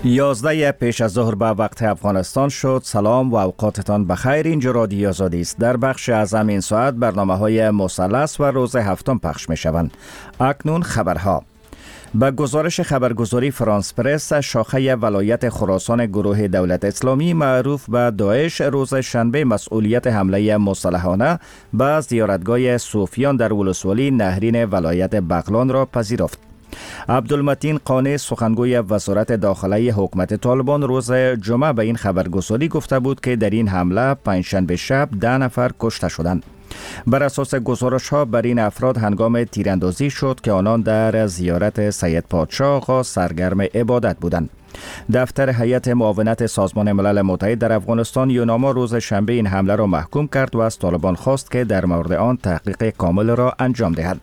11 پیش از ظهر به وقت افغانستان شد. سلام و اوقاتتان بخیر. اینجا رادیو آزادی است. در بخش از همین ساعت برنامه‌های مثلث و روز هفتم پخش می‌شوند. اکنون خبرها. به گزارش خبرگزاری فرانس پرس، شاخه ولایت خراسان گروه دولت اسلامی معروف به داعش روز شنبه مسئولیت حمله مسلحانه به زیارتگاه صوفیان در ولسوالی نهرین ولایت بغلان را پذیرفت. عبدالمتین قانع سخنگوی وزارت داخلی حکومت طالبان روز جمعه به این خبرگزاری گفته بود که در این حمله پنجشنبه شب 10 نفر کشته شدند. بر اساس گزارش ها بر این افراد هنگام تیراندازی شد که آنان در زیارت سید پادشاه آقا سرگرم عبادت بودند. دفتر هیئت معاونت سازمان ملل متحد در افغانستان یوناما روز شنبه این حمله را محکوم کرد و از طالبان خواست که در مورد آن تحقیق کامل را انجام دهد.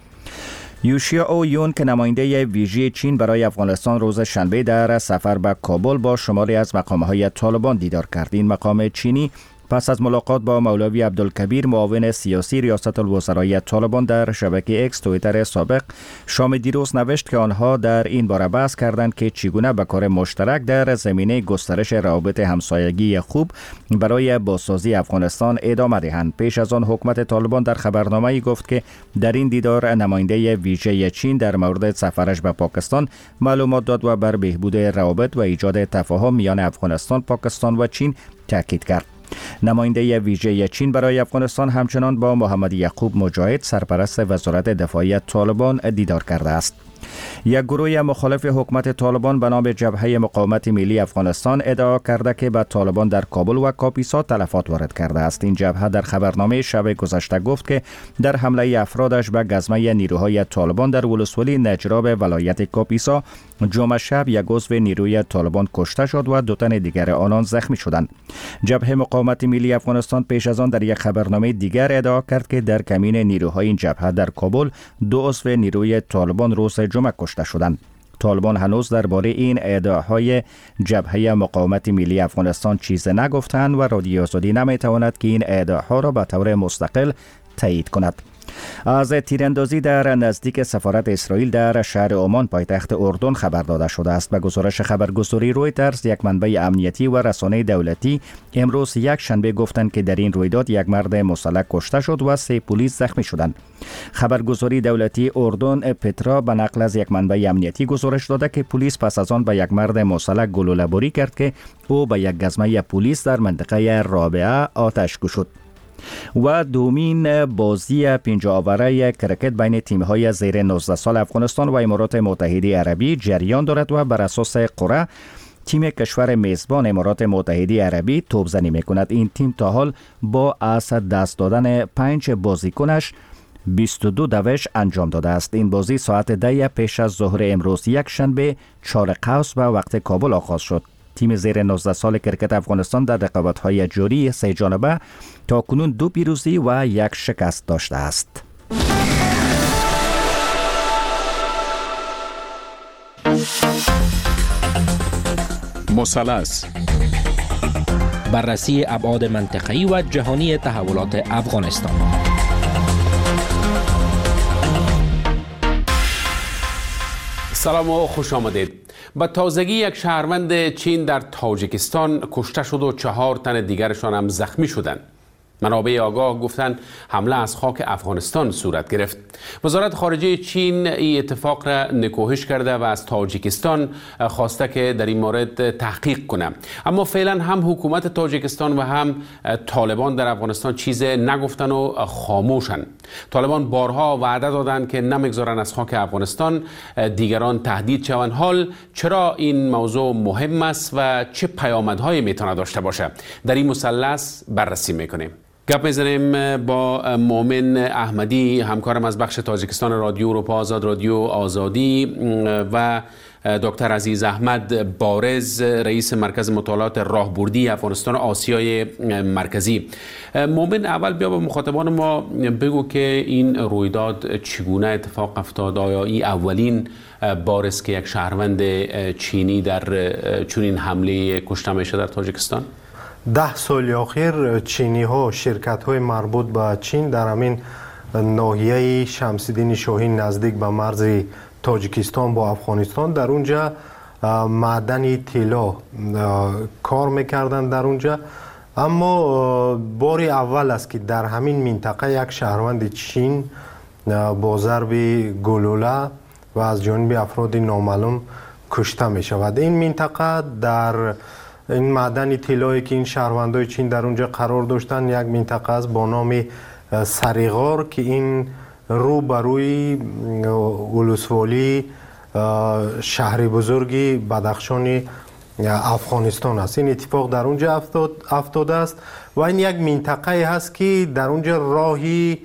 یوشیا او یون که نماینده ویژه چین برای افغانستان روز شنبه در سفر به کابل با شماری از مقام‌های طالبان دیدار کرد. این مقام چینی پس از ملاقات با مولوی عبدالکبیر معاون سیاسی ریاست الوزرای طالبان در شبکه اکس توییتر سابق شام دیروز نوشت که آنها در این باره بحث کردند که چگونه به کار مشترک در زمینه گسترش روابط همسایگی خوب برای بازسازی افغانستان ادامه دهند. پیش از آن حکومت طالبان در خبرنامه‌ای گفت که در این دیدار نماینده ویژه چین در مورد سفرش به پاکستان معلومات داد و بر بهبود روابط و ایجاد تفاهم میان افغانستان، پاکستان و چین تاکید کرد. نماینده ویژه چین برای افغانستان همچنان با محمد یعقوب مجاهد سرپرست وزارت دفاعی طالبان دیدار کرده است. یک گروه مخالف حکومت طالبان به نام جبهه مقاومت ملی افغانستان ادعا کرده که به طالبان در کابل و کاپیسا تلفات وارد کرده است. این جبهه در خبرنامه شب گذشته گفت که در حمله افرادش به گزمه نیروهای طالبان در ولسوالی نجراب ولایت کاپیسا جمعه شب یک عضو نیروی طالبان کشته شد و 2 تن دیگر آنان زخمی شدند. جبهه مقاومت ملی افغانستان پیش از آن در یک خبرنامه دیگر ادعا کرد که در کمین نیروهای این جبهه در کابل 2 عضو نیروی طالبان روز جمعه کشته شدند. طالبان هنوز درباره این ادعاهای جبهه مقاومت ملی افغانستان چیز نگفتند و رادیو آزادی نمیتواند که این ادعاها را به طور مستقل تایید کند. از تیراندازی در نزدیک سفارت اسرائیل در شهر عمان پایتخت اردن خبر داده شده است. به گزارش خبرگزاری رویترز، یک منبع امنیتی و رسانه دولتی امروز یک شنبه گفتند که در این رویداد یک مرد مسلح کشته شد و 3 پلیس زخمی شدند. خبرگزاری دولتی اردن پترا به نقل از یک منبع امنیتی گزارش داده که پلیس پس از آن به یک مرد مسلح گلوله‌باری کرد که او به یک گزمه پلیس در منطقه رابعه آتش گشود. و دومین بازی 5 آوره کرکت بین تیم‌های زیر 19 سال افغانستان و امارات متحده عربی جریان دارد و بر اساس قرعه تیم کشور میزبان امارات متحده عربی توپزنی می‌کند. این تیم تا حال با از دست دادن 5 بازیکنش 22 دوش انجام داده است. این بازی ساعت 10 پیش از ظهر امروز یک شنبه 4 قوس به وقت کابل آغاز شد. تیم زیر 19 سال کرکت افغانستان در رقابت‌های جاری 3 جانبه تا کنون 2 پیروزی و 1 شکست داشته است. مثلث، بررسی ابعاد منطقه‌ای و جهانی تحولات افغانستان. سلام و خوش آمدید. به تازگی یک شهروند چین در تاجیکستان کشته شد و 4 تن دیگرشان هم زخمی شدند. منابع آگاه گفتند حمله از خاک افغانستان صورت گرفت. وزارت خارجه چین این اتفاق را نکوهش کرده و از تاجیکستان خواسته که در این مورد تحقیق کنه. اما فعلا هم حکومت تاجیکستان و هم طالبان در افغانستان چیز نگفتن و خاموشن. طالبان بارها وعده دادند که نمیگذارن از خاک افغانستان دیگران تهدید شوند. حال چرا این موضوع مهم است و چه پیامدهایی میتونه داشته باشه؟ در این مثلث بررسی میکنیم. گپ میزنیم با مومن احمدی، همکارم از بخش تاجیکستان رادیو اروپا آزاد، رادیو آزادی، و دکتر عزیز احمد بارز، رئیس مرکز مطالعات راهبردی افغانستان و آسیای مرکزی. مومن، اول بیا با مخاطبان ما بگو که این رویداد چگونه اتفاق افتاد؟ آیا این اولین بار است که یک شهروند چینی در چنین حمله کشته میشه در تاجیکستان؟ 10 سال اخیر چینی ها، شرکت های مربوط به چین در همین ناحیه شمس‌الدین شاهین نزدیک به مرز تاجیکستان با افغانستان در اونجا معدن طلا کار میکردن در اونجا. اما بار اول است که در همین منطقه یک شهروند چین با ضرب گلوله و از جانب افراد نامعلوم کشته می شود. این منطقه در این معدن طلایی که این شهروندای چین در اونجا قرار داشتن یک منطقه است با نام سریغار که این رو بروی ولسوالی شهر بزرگی بدخشان افغانستان است. این اتفاق در اونجا افتاده است و این یک منطقه هست که در اونجا راهی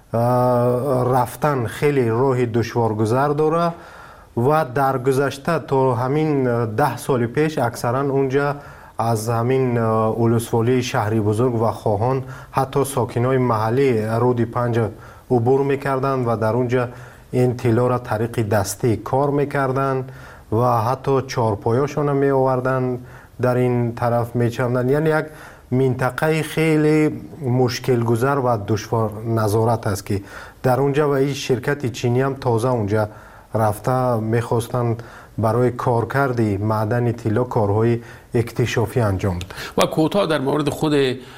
رفتن خیلی راه دشوارگذر داره و در گذشته تا همین 10 سال پیش اکثرا اونجا از همین ولسوالی شهری بزرگ و خواهان حتی ساکنای محلی رود 5 عبور میکردن و در اونجا این طلا را طریق دستی کار میکردن و حتی چارپایاشون می آوردن در این طرف میچندن. یعنی یک منطقه خیلی مشکل گذر و دشوار نظارت است که در اونجا و این شرکت چینی هم تازه اونجا رفته میخواستن برای کارکردی معدن طلا کارهای اکتشافی انجام بده. و کوتاه در مورد خود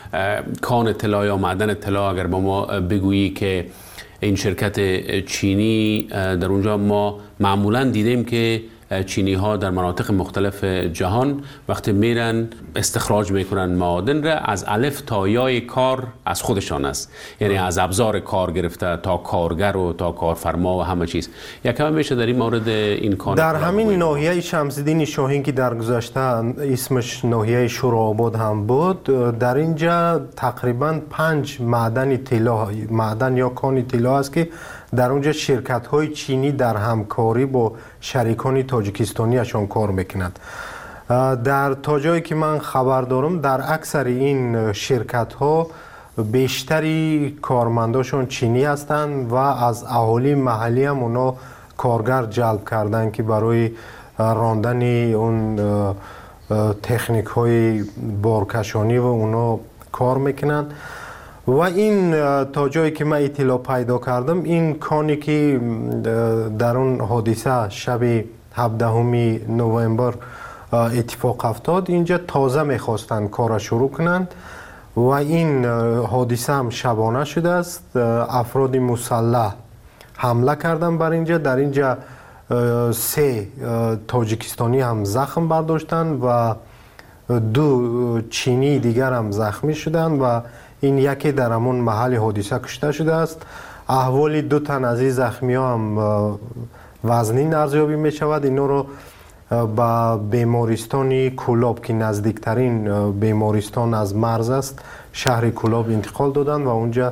کان طلا یا معدن طلا اگر با ما بگویی که این شرکت چینی در اونجا ما معمولا دیدیم که چینی ها در مناطق مختلف جهان وقتی میرن استخراج میکنن معادن را از الف تا یای کار از خودشان است، یعنی از ابزار کار گرفته تا کارگر و تا کارفرما و همه چیز. یکم میشه در این مورد این کار در همین ناحیه شمس‌الدین شاهین که در گذشته اسمش ناحیه شورآباد هم بود، در اینجا تقریبا 5 معدن طلا، معدن یا کان طلا است که در اونجا شرکت های چینی در همکاری با شریکان تاجیکستانی اشان کار میکنند. در تا جایی که من خبر دارم در اکثر این شرکت ها بیشتری کارمنداشون چینی هستند و از اهالی محلی هم اونا کارگر جلب کردن که برای راندن اون تکنیک های بارکشانی و اونا کار میکنند. و این تا جایی که من اطلاع پیدا کردم این کانی که در اون حادثه شب 17 نوامبر اتفاق افتاد اینجا تازه میخواستن کار شروع کنند و این حادثه هم شبانه شده است. افراد مسلح حمله کردن بر اینجا. در اینجا 3 تاجیکستانی هم زخم برداشتن و 2 چینی دیگر هم زخمی شدن و این یکی در همون محل حادثه کشته شده است. احوال 2 تن از این زخمی ها هم وزنین ارزیابی می شود. اینا رو به بیمارستان کولاب که نزدیکترین بیمارستان از مرز است شهر کولاب انتقال دادن و اونجا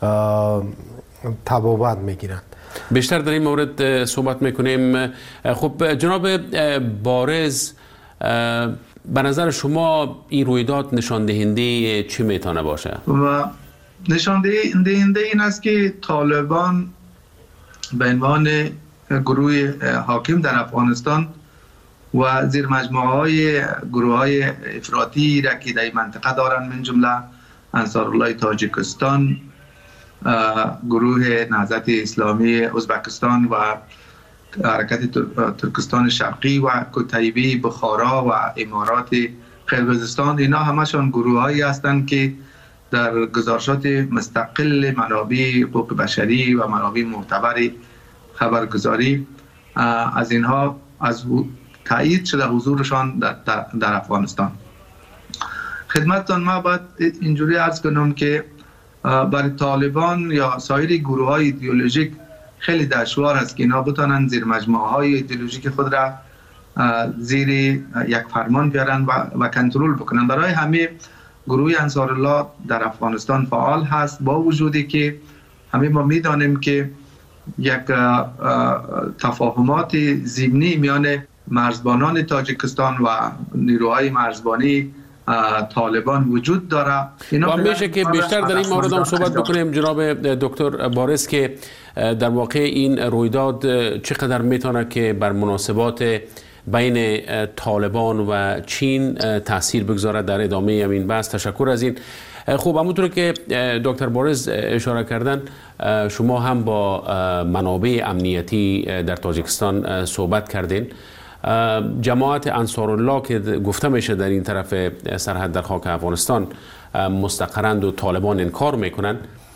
طبابت میگیرند. بیشتر در این مورد صحبت میکنیم. خب جناب بارز، به نظر شما این رویداد نشان دهنده چی میتونه باشه؟ و نشان دهنده این است که طالبان به عنوان گروه حاکم در افغانستان و زیر مجموعه های گروه های افراطی را که در منطقه دارند، من جمله انصارالله تاجیکستان، گروه نهضت اسلامی ازبکستان و حرکت ترکستان شرقی و کتیبه بخارا و امارات قرقیزستان، اینا همشون گروه هایی هستند که در گزارشات مستقل منابع حقوق بشری و منابع معتبر خبرگزاری از اینها از تایید شده حضورشان در افغانستان. خدمتتان ما باید اینجوری عرض کنم که برای طالبان یا سایر گروه های ایدئولوژیک خیلی دشوار است که اینا بتانند زیر مجموعه های ایدئولوژیک خود را زیر یک فرمان بیارن و کنترل بکنن. برای همه گروه انصارالله در افغانستان فعال هست، با وجودی که همه ما میدانیم که یک تفاهمات ضمنی میان مرزبانان تاجیکستان و نیروهای مرزبانی طالبان وجود داره. و میشه که بیشتر در این مورد هم صحبت بکنیم جناب دکتر بارز که در واقع این رویداد چقدر میتونه که بر مناسبات بین طالبان و چین تاثیر بگذاره در ادامه این بحث. تشکر از این. خوب، همونطور که دکتر بارز اشاره کردن، شما هم با منابع امنیتی در تاجیکستان صحبت کردین. جماعت انصارالله که گفته میشه در این طرف سرحد در خاک افغانستان مستقرند و طالبان انکار میکنن،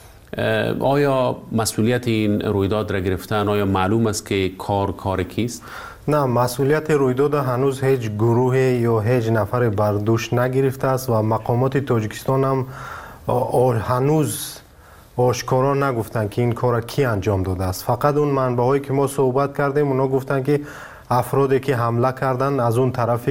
آیا مسئولیت این رویداد را گرفتن؟ آیا معلوم است که کار کیست؟ نه، مسئولیت رویداد هنوز هیچ گروه یا هیچ نفر بر دوش نگرفته است و مقامات تاجیکستان هم هنوز آشکارا نگفتن که این کار کی انجام داده است. فقط اون منبع‌هایی که ما صحبت کردیم اونا گفتن که افرادی که حمله کردن از اون طرف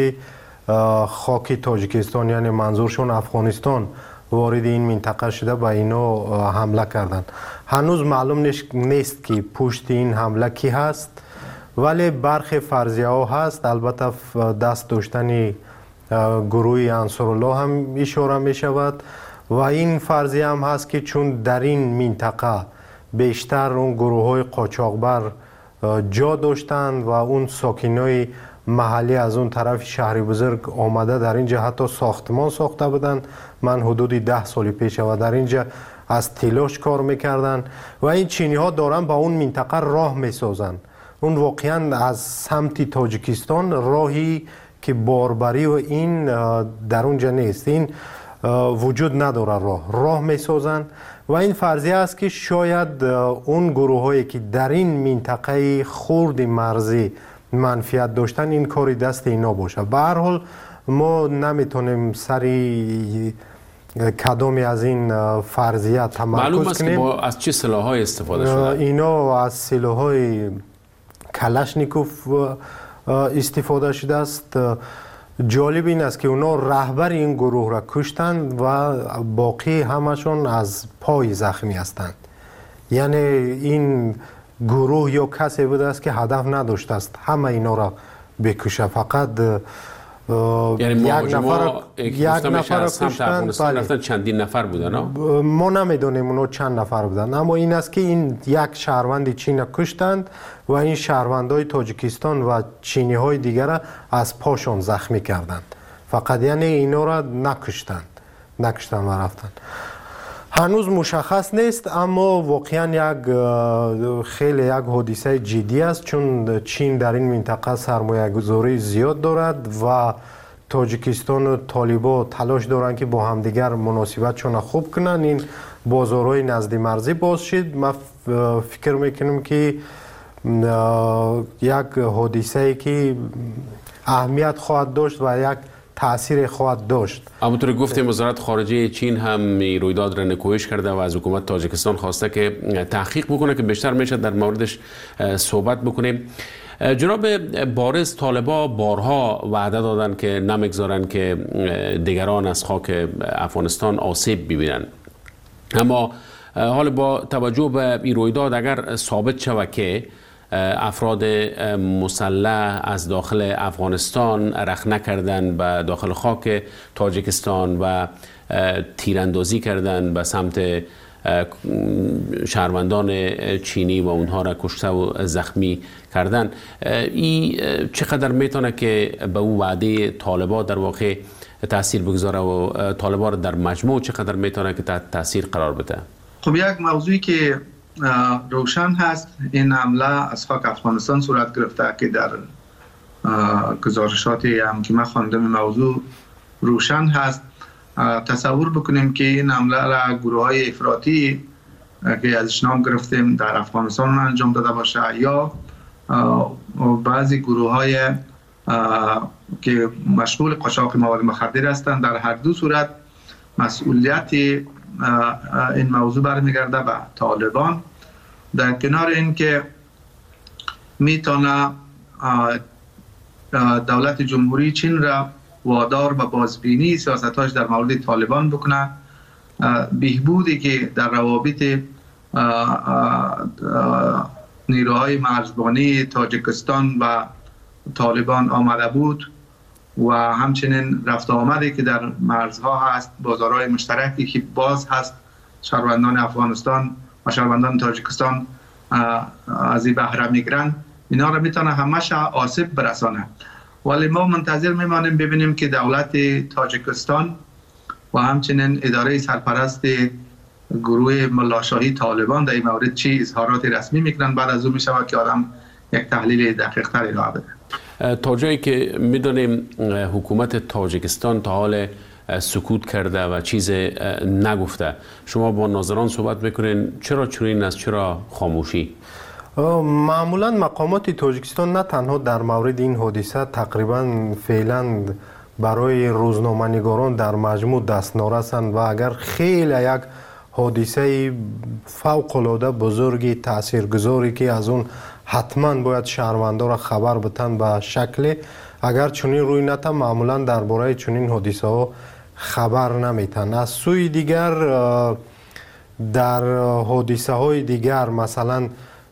خاک تاجیکستان، یعنی منظورشون افغانستان، وارد این منطقه شده و اینا حمله کردن. هنوز معلوم نیست که پشت این حمله کی هست، ولی برخی فرضیه ها هست. البته دست داشتن گروه انصارالله هم اشاره می شود و این فرضیه هم هست که چون در این منطقه بیشتر اون گروه های قاچاقبر جا داشتند و اون ساکنای محلی از اون طرف شهر بزرگ آمده در اینجا حتی ساختمان ساخته بودن. من حدود 10 سال پیش و در اینجا از تلاش کار میکردن و این چینی ها دارن با اون منطقه راه میسازن. اون واقعا از سمت تاجیکستان راهی که باربری و این در اونجا نیست، این وجود نداره، راه میسازن و این فرضیه است که شاید اون گروه هایی که در این منطقه خرد مرزی منفیت داشتن این کاری دست اینا باشه. به هر حال ما نمیتونیم سری کدامی از این فرضیه تمرکز کنیم. معلوم است که از چه سلاح‌های استفاده شده؟ اینا از سلاح‌های کلاشنیکوف استفاده شده است. جالب این است که اونا رهبر این گروه را کشتند و باقی همشون از پای زخمی هستند. یعنی این گروه یا کسی بوده است که هدف نداشته است همه اینا را بکشه، فقط یعنی یک نفر کشتند. رفتن چندین نفر بودن؟ ما نمیدونیم اونا چند نفر بودن، اما این است که این یک شهروند چین کشتند و این شهروندای تاجیکستان و چینی های دیگر را از پاشون زخمی کردند. فقط یعنی اینا را نکشتن و رفتن. هنوز مشخص نیست، اما واقعا خیلی یک حادثه جدی است، چون چین در این منطقه سرمایه گذاری زیاد دارد و تاجیکستان و طالبان تلاش دارند که با همدیگر مناسبتشون خوب کنن، این بازارهای نزدی مرزی باز شد. ما فکر میکنم که یک حادثه که اهمیت خواهد داشت و یک تأثیر خواهد داشت. همونطور گفتیم وزارت خارجه چین هم رویداد را نکوهش کرده و از حکومت تاجیکستان خواسته که تحقیق بکنه، که بیشتر میشه در موردش صحبت بکنیم. جناب بارز، طالبا بارها وعده دادن که نمیگذارن که دیگران از خاک افغانستان آسیب ببینن، اما حال با توجه به این رویداد اگر ثابت شود که افراد مسلح از داخل افغانستان رخنه کردن به داخل خاک تاجیکستان و تیراندازی کردن به سمت شهروندان چینی و اونها را کشته و زخمی کردن، این چقدر میتونه که به او وعده طالبان در واقع تاثیر بگذاره و طالبان در مجموع چقدر میتونه که تحت تاثیر قرار بده؟ خب یک موضوعی که روشن هست، این حمله از خاک افغانستان صورت گرفته که در گزارشاتی هم که من خواندم موضوع روشن هست. تصور بکنیم که این حمله را گروه های افراطی که ازش نام گرفتیم در افغانستان انجام داده باشه یا بعضی گروه های که مشغول قاچاق مواد مخدر هستند، در هر دو صورت مسئولیت این موضوع برمیگرده به طالبان. در کنار این که میتونه دولت جمهوری چین را وادار به بازبینی سیاستاش در مورد طالبان بکنه، بهبودی که در روابط نیروهای مرزبانی تاجیکستان و طالبان آمده بود و همچنین رفت آمدی که در مرزها هست، بازارهای مشترکی که باز هست، شهروندان افغانستان و شهروندان تاجیکستان از این بهره میگیرن، اینا را میتونه همش آسیب برسانه. ولی ما منتظر میمانیم ببینیم که دولت تاجیکستان و همچنین اداره سرپرست گروه ملاشاهی طالبان در این مورد چی اظهارات رسمی میکنن. بعد از اون میشود که آدم یک تحلیل دقیق تری ارائه بده. تا جایی که میدونیم حکومت تاجیکستان تا حال سکوت کرده و چیز نگفته. شما با ناظران صحبت میکنین، چرا چنین است؟ چرا خاموشی؟ معمولا مقامات تاجیکستان نه تنها در مورد این حادثه تقریبا فعلا برای روزنامه‌نگاران در مجموع دستنارسند و اگر خیلی یک حادثه فوق‌العاده بزرگی تاثیرگذاری که از اون حتما باید شهروندان را خبر بدن به شکل اگر چنین روی نده معمولا درباره چنین حادثه ها خبر نمیتن. از سوی دیگر در حادثه های دیگر مثلا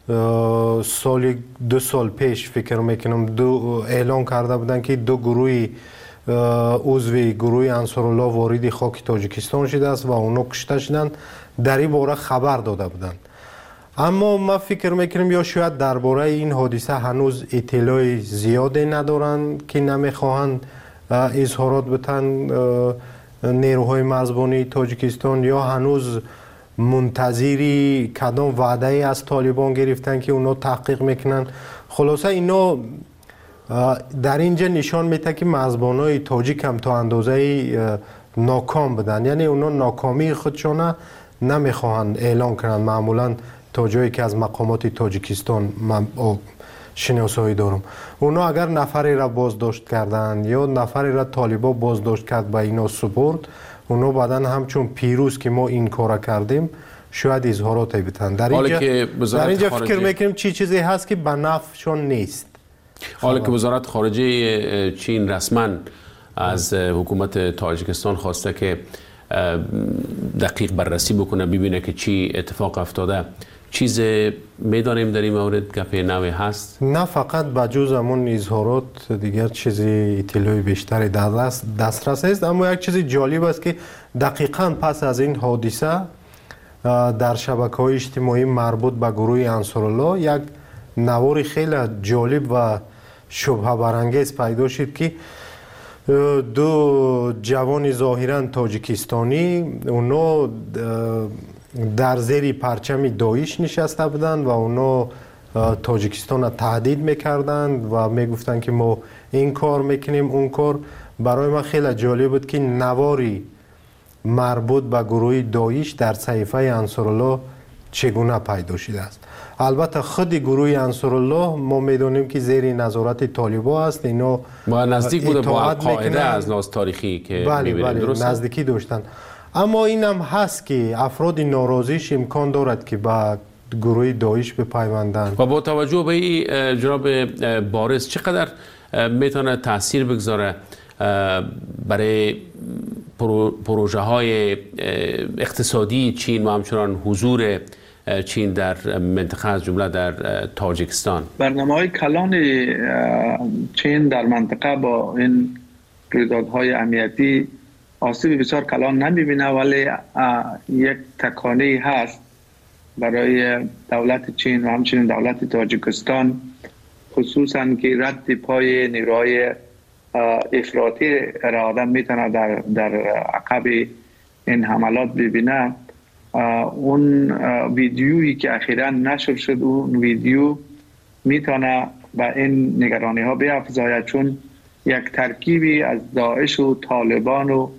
دو سال پیش فکر میکنم اعلان کرده بودن که دو گروه عضوی گروه انصارالله وارد خاک تاجیکستان شده است و اونا کشته شدند. در این باره خبر داده بودند. اما ما فکر میکنیم یا شاید درباره این حادثه هنوز اطلاع زیادی ندارند که نمیخواهند اظهارات بتن نیروهای مرزبانی تاجیکستان، یا هنوز منتظری کدام وعده ای از طالبان گرفتن که اونا تحقیق میکنن. خلاصه اینا در اینجا نشان میده که مرزبانای تاجیک هم تا اندازه ناکام بدن، یعنی اونا ناکامی خودشون نمیخواهند اعلان کنند. معمولا تا جایی که از مقامات تاجیکستان شناسایی دارم اونا اگر نفری را بازداشت کردن یا نفری را طالبا بازداشت کرد با اینا سپرد، اونا بعدن همچون پیروز که ما این کار کردیم شاید اظهاراتی بتن. در اینجا فکر میکنیم چیزی هست که به نفعشون نیست. حالا که وزارت خارجه چین رسما از حکومت تاجیکستان خواسته که دقیق بررسی بکنه ببینه که چی اتفاق افتاده، چیز میدانیم در این مورد گپ نوی هست؟ نه فقط بجز همون اظهارات دیگر چیزی اطلاعی بیشتری در دسترس است. اما یک چیز جالب است که دقیقاً پس از این حادثه در شبکه‌های اجتماعی مربوط به گروه انصارالله یک نوار خیلی جالب و شبهه برانگیز پیدا شد که دو جوان ظاهراً تاجیکستانی اونا در زیر پرچم داعش نشسته بودند و اونا تاجیکستان را تهدید میکردند و میگفتند که ما این کار میکنیم اون کار. برای من خیلی جالب بود که نواری مربوط به گروه داعش در صحیفه انصارالله چگونه پیدا شده است. البته خود گروه انصارالله ما میدونیم که زیر نظارت طالبان است، اینا با نزدیک بوده با القاعده از لحاظ تاریخی که بله نزدیکی داشتن. اما این هم هست که افراد ناراضیش امکان دارد که به گروه داعش بپیوندند. و با توجه به این جناب بارز چقدر میتونه تاثیر بگذاره برای پروژه های اقتصادی چین و همچنان حضور چین در منطقه از جمله در تاجیکستان؟ برنامه‌های کلان چین در منطقه با این رویدادهای امنیتی آسیب بسیار کلان نمیبینه، ولی یک تکانه هست برای دولت چین و همچنین دولت تاجیکستان، خصوصا که رد پای نیروهای افراطی را آدم میتونه در عقب این حملات ببینه. اون ویدیویی که اخیراً نشر شد، اون ویدیو میتونه به این نگرانی ها بیافزاید، چون یک ترکیبی از داعش و طالبان و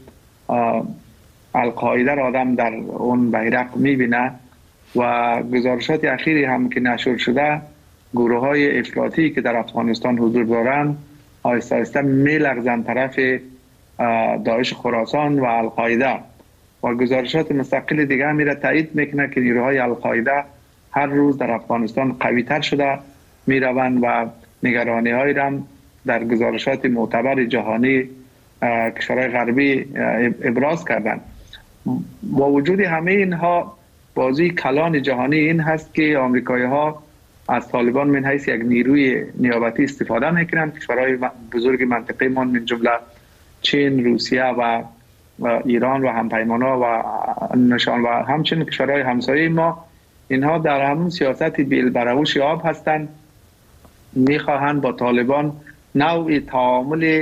القاعده را آدم در اون بیرق میبینه. و گزارشات اخیری هم که نشر شده، گروه های افراطی که در افغانستان حضور دارند آهسته آهسته میلغزند طرف داعش خراسان و القاعده. و گزارشات مستقل دیگه هم میره تایید میکنه که نیروهای القاعده هر روز در افغانستان قوی تر شده میروند و نگرانی های هم در گزارشات معتبر جهانی کشورهای غربی ابراز کردند. با وجود همه اینها بازی کلان جهانی این هست که آمریکایی ها از طالبان من حیث یک نیروی نیابتی استفاده میکنند. کشورهای بزرگ منطقه ما من جمله چین، روسیه و ایران و همپیمانا و نشان و همچنین کشورهای همسایه ما، اینها در همون سیاست بی‌البروش آب هستند. میخواهند با طالبان نوعی تعامل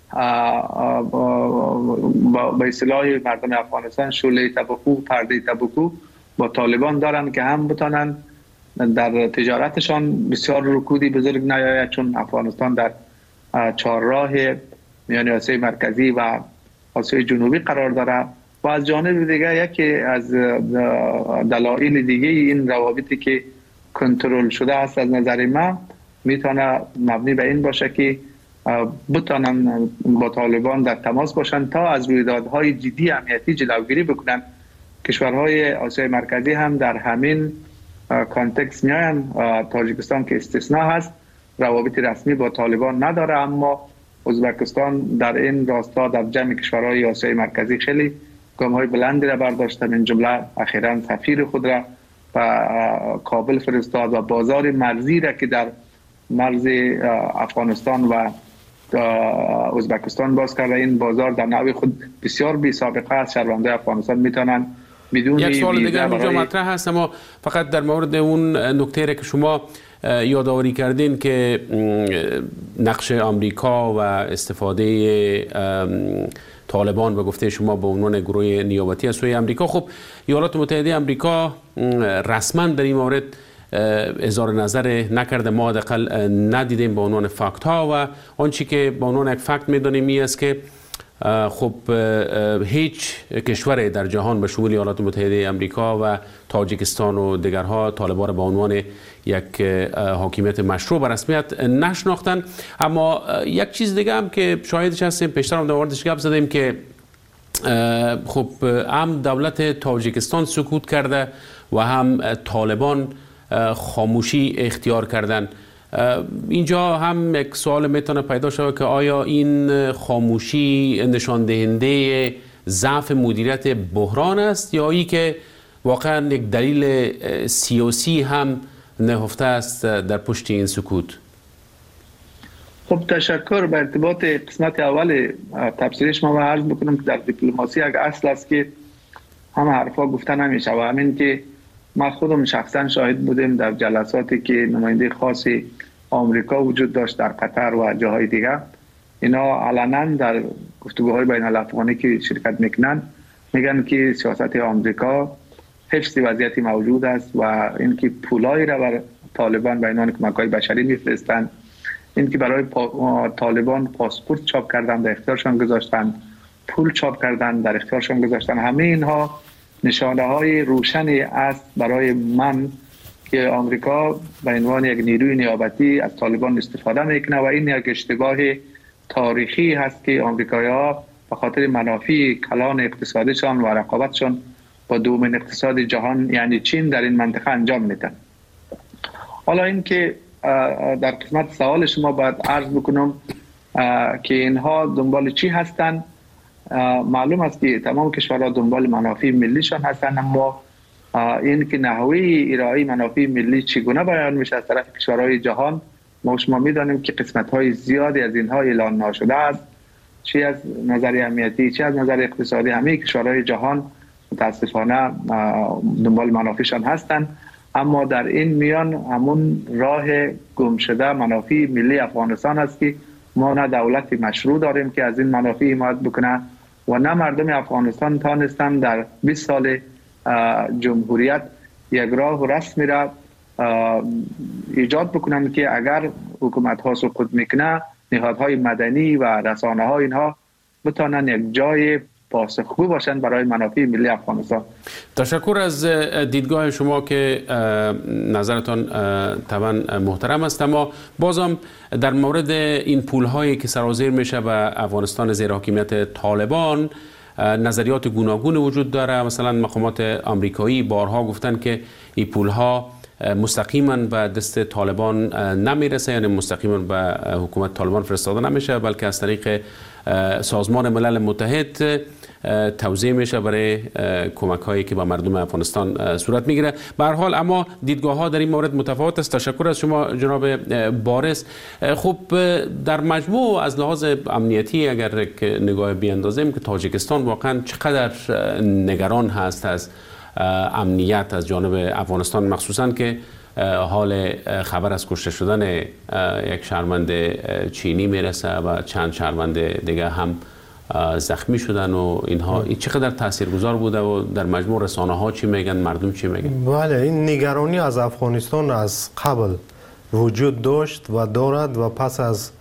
با اصطلاح مردم افغانستان شعله طبقو پرده طبقو با طالبان دارند که هم بتانند در تجارتشان بسیار رکودی بزرگ نیاید، چون افغانستان در چهارراه میان آسیای مرکزی و آسیای جنوبی قرار داره و از جانب دیگه یکی از دلایل دیگه این روابطی که کنترل شده است از نظر من میتونه مبنی به این باشه که بتونن با طالبان در تماس باشن تا از رویدادهای جدی امنیتی جلوگیری بکنن. کشورهای آسیای مرکزی هم در همین کانتکست میاین. تاجیکستان که استثناء هست، روابط رسمی با طالبان نداره، اما ازبکستان در این راستا در جمع کشورهای آسیای مرکزی خیلی گام‌های بلندی را برداشته. من جمله اخیراً سفیر خود را و کابل فرستاد و بازار مرزی را که در مرز افغانستان و ازبکستان باز کرده. این بازار در نوع خود بسیار بی سابقه است. شهروندان افغانستان میتونن بدون یک سوال دیگر اونجا مطرح هست، اما فقط در مورد اون نکته که شما یادآوری کردین که نقش آمریکا و استفاده طالبان به گفته شما به عنوان گروه نیابتی از سوی آمریکا. خب ایالات متحده آمریکا رسما در این مورد اظهار نظر نکرده، ما حداقل ندیدیم به عنوان فکت ها و آنچه که به عنوان یک فکت میدونیم این است که خب هیچ کشور در جهان به شمول ایالات متحده آمریکا و تاجیکستان و دیگرها طالبان به عنوان یک حاکمیت مشروع به رسمیت نشناختن. اما یک چیز دیگه هم که شاهدش هستیم، پیشتر هم در موردش گپ زدیم که خب هم دولت تاجیکستان سکوت کرده و هم طالبان خاموشی اختیار کردن. اینجا هم یک سوال میتونه پیدا شود که آیا این خاموشی نشان دهنده ضعف مدیریت بحران است یا ای که واقعا یک دلیل سیاسی هم نهفته است در پشت این سکوت؟ خب تشکر. به ارتباط قسمت اول تفسیر شما عرض بکنم که در دیپلماسی یک اصل است که همه حرفا گفته نمیشه و همین که ما خودم شخصا شاهد بودیم در جلساتی که نماینده خاصی آمریکا وجود داشت در قطر و جاهای دیگه. اینا علنا در گفتگوهای بین الافغانی که شرکت میکنن میگن که سیاست آمریکا حفظ وضعیتی موجود است و اینکه پولایی را بر طالبان به عنوان کمک‌های بشری میفرستند، اینکه برای طالبان پاسپورت چاپ کردن در اختیارشان گذاشتن، پول چاپ کردن در اختیارشان گذاشتن، همه اینها نشانه های روشنی است برای من که آمریکا به عنوان یک نیروی نیابتی از طالبان استفاده میکنه و این یک اشتباه تاریخی هست که آمریکایی‌ها به خاطر منافع کلان اقتصادیشان و رقابتشان با دومین اقتصاد جهان یعنی چین در این منطقه انجام میدن. حالا این که در قسمت سوال شما باید عرض بکنم که اینها دنبال چی هستند. معلوم است که تمام کشورها دنبال منافع ملیشان هستند، اما این که نحوه ارائه منافع ملی چگونه بیان میشه از طرف کشورهای جهان ما شما میدانیم که قسمت‌های زیادی از اینها اعلان نشده است، چه از نظر امنیتی چه از نظر اقتصادی. همه کشورهای جهان متاسفانه دنبال منافعشان هستند، اما در این میان همون راه گم شده منافع ملی افغانستان است که ما نه دولت مشروع داریم که از این منافع حمایت بکنه و نه مردم افغانستان تانستن در 20 سال جمهوریت یک راه و رسمی را ایجاد بکنن که اگر حکومت ها سقوط میکنه نهادهای مدنی و رسانه ها اینها بتانن یک جای پاسخگو باشند برای منافع ملی افغانستان. تشکر از دیدگاه شما که نظرتان طبعا محترم است، اما بازم در مورد این پول‌هایی که سرازیر میشه به افغانستان زیر حاکمیت طالبان نظریات گوناگون وجود داره. مثلا مقامات آمریکایی بارها گفتن که این پول‌ها مستقیما به دست طالبان نمیرسه، یعنی مستقیما به حکومت طالبان فرستاده نمیشه، بلکه از طریق سازمان ملل متحد توزیع میشه برای کمک هایی که به مردم افغانستان صورت میگیره. به هر حال اما دیدگاه ها در این مورد متفاوت است. تشکر از شما جناب بارس. خب در مجموع از لحاظ امنیتی اگر نگاه بیاندازیم که تاجیکستان واقعا چقدر نگران هست از امنیت از جانب افغانستان، مخصوصا که حال خبر از کشته شدن یک شهروند چینی میرسه و چند شهروند دیگه هم زخمی شدن و اینها این چقدر تاثیرگذار بوده و در مجموع رسانه ها چی میگن، مردم چی میگن؟ بله، این نگرانی از افغانستان از قبل وجود داشت و دارد و پس از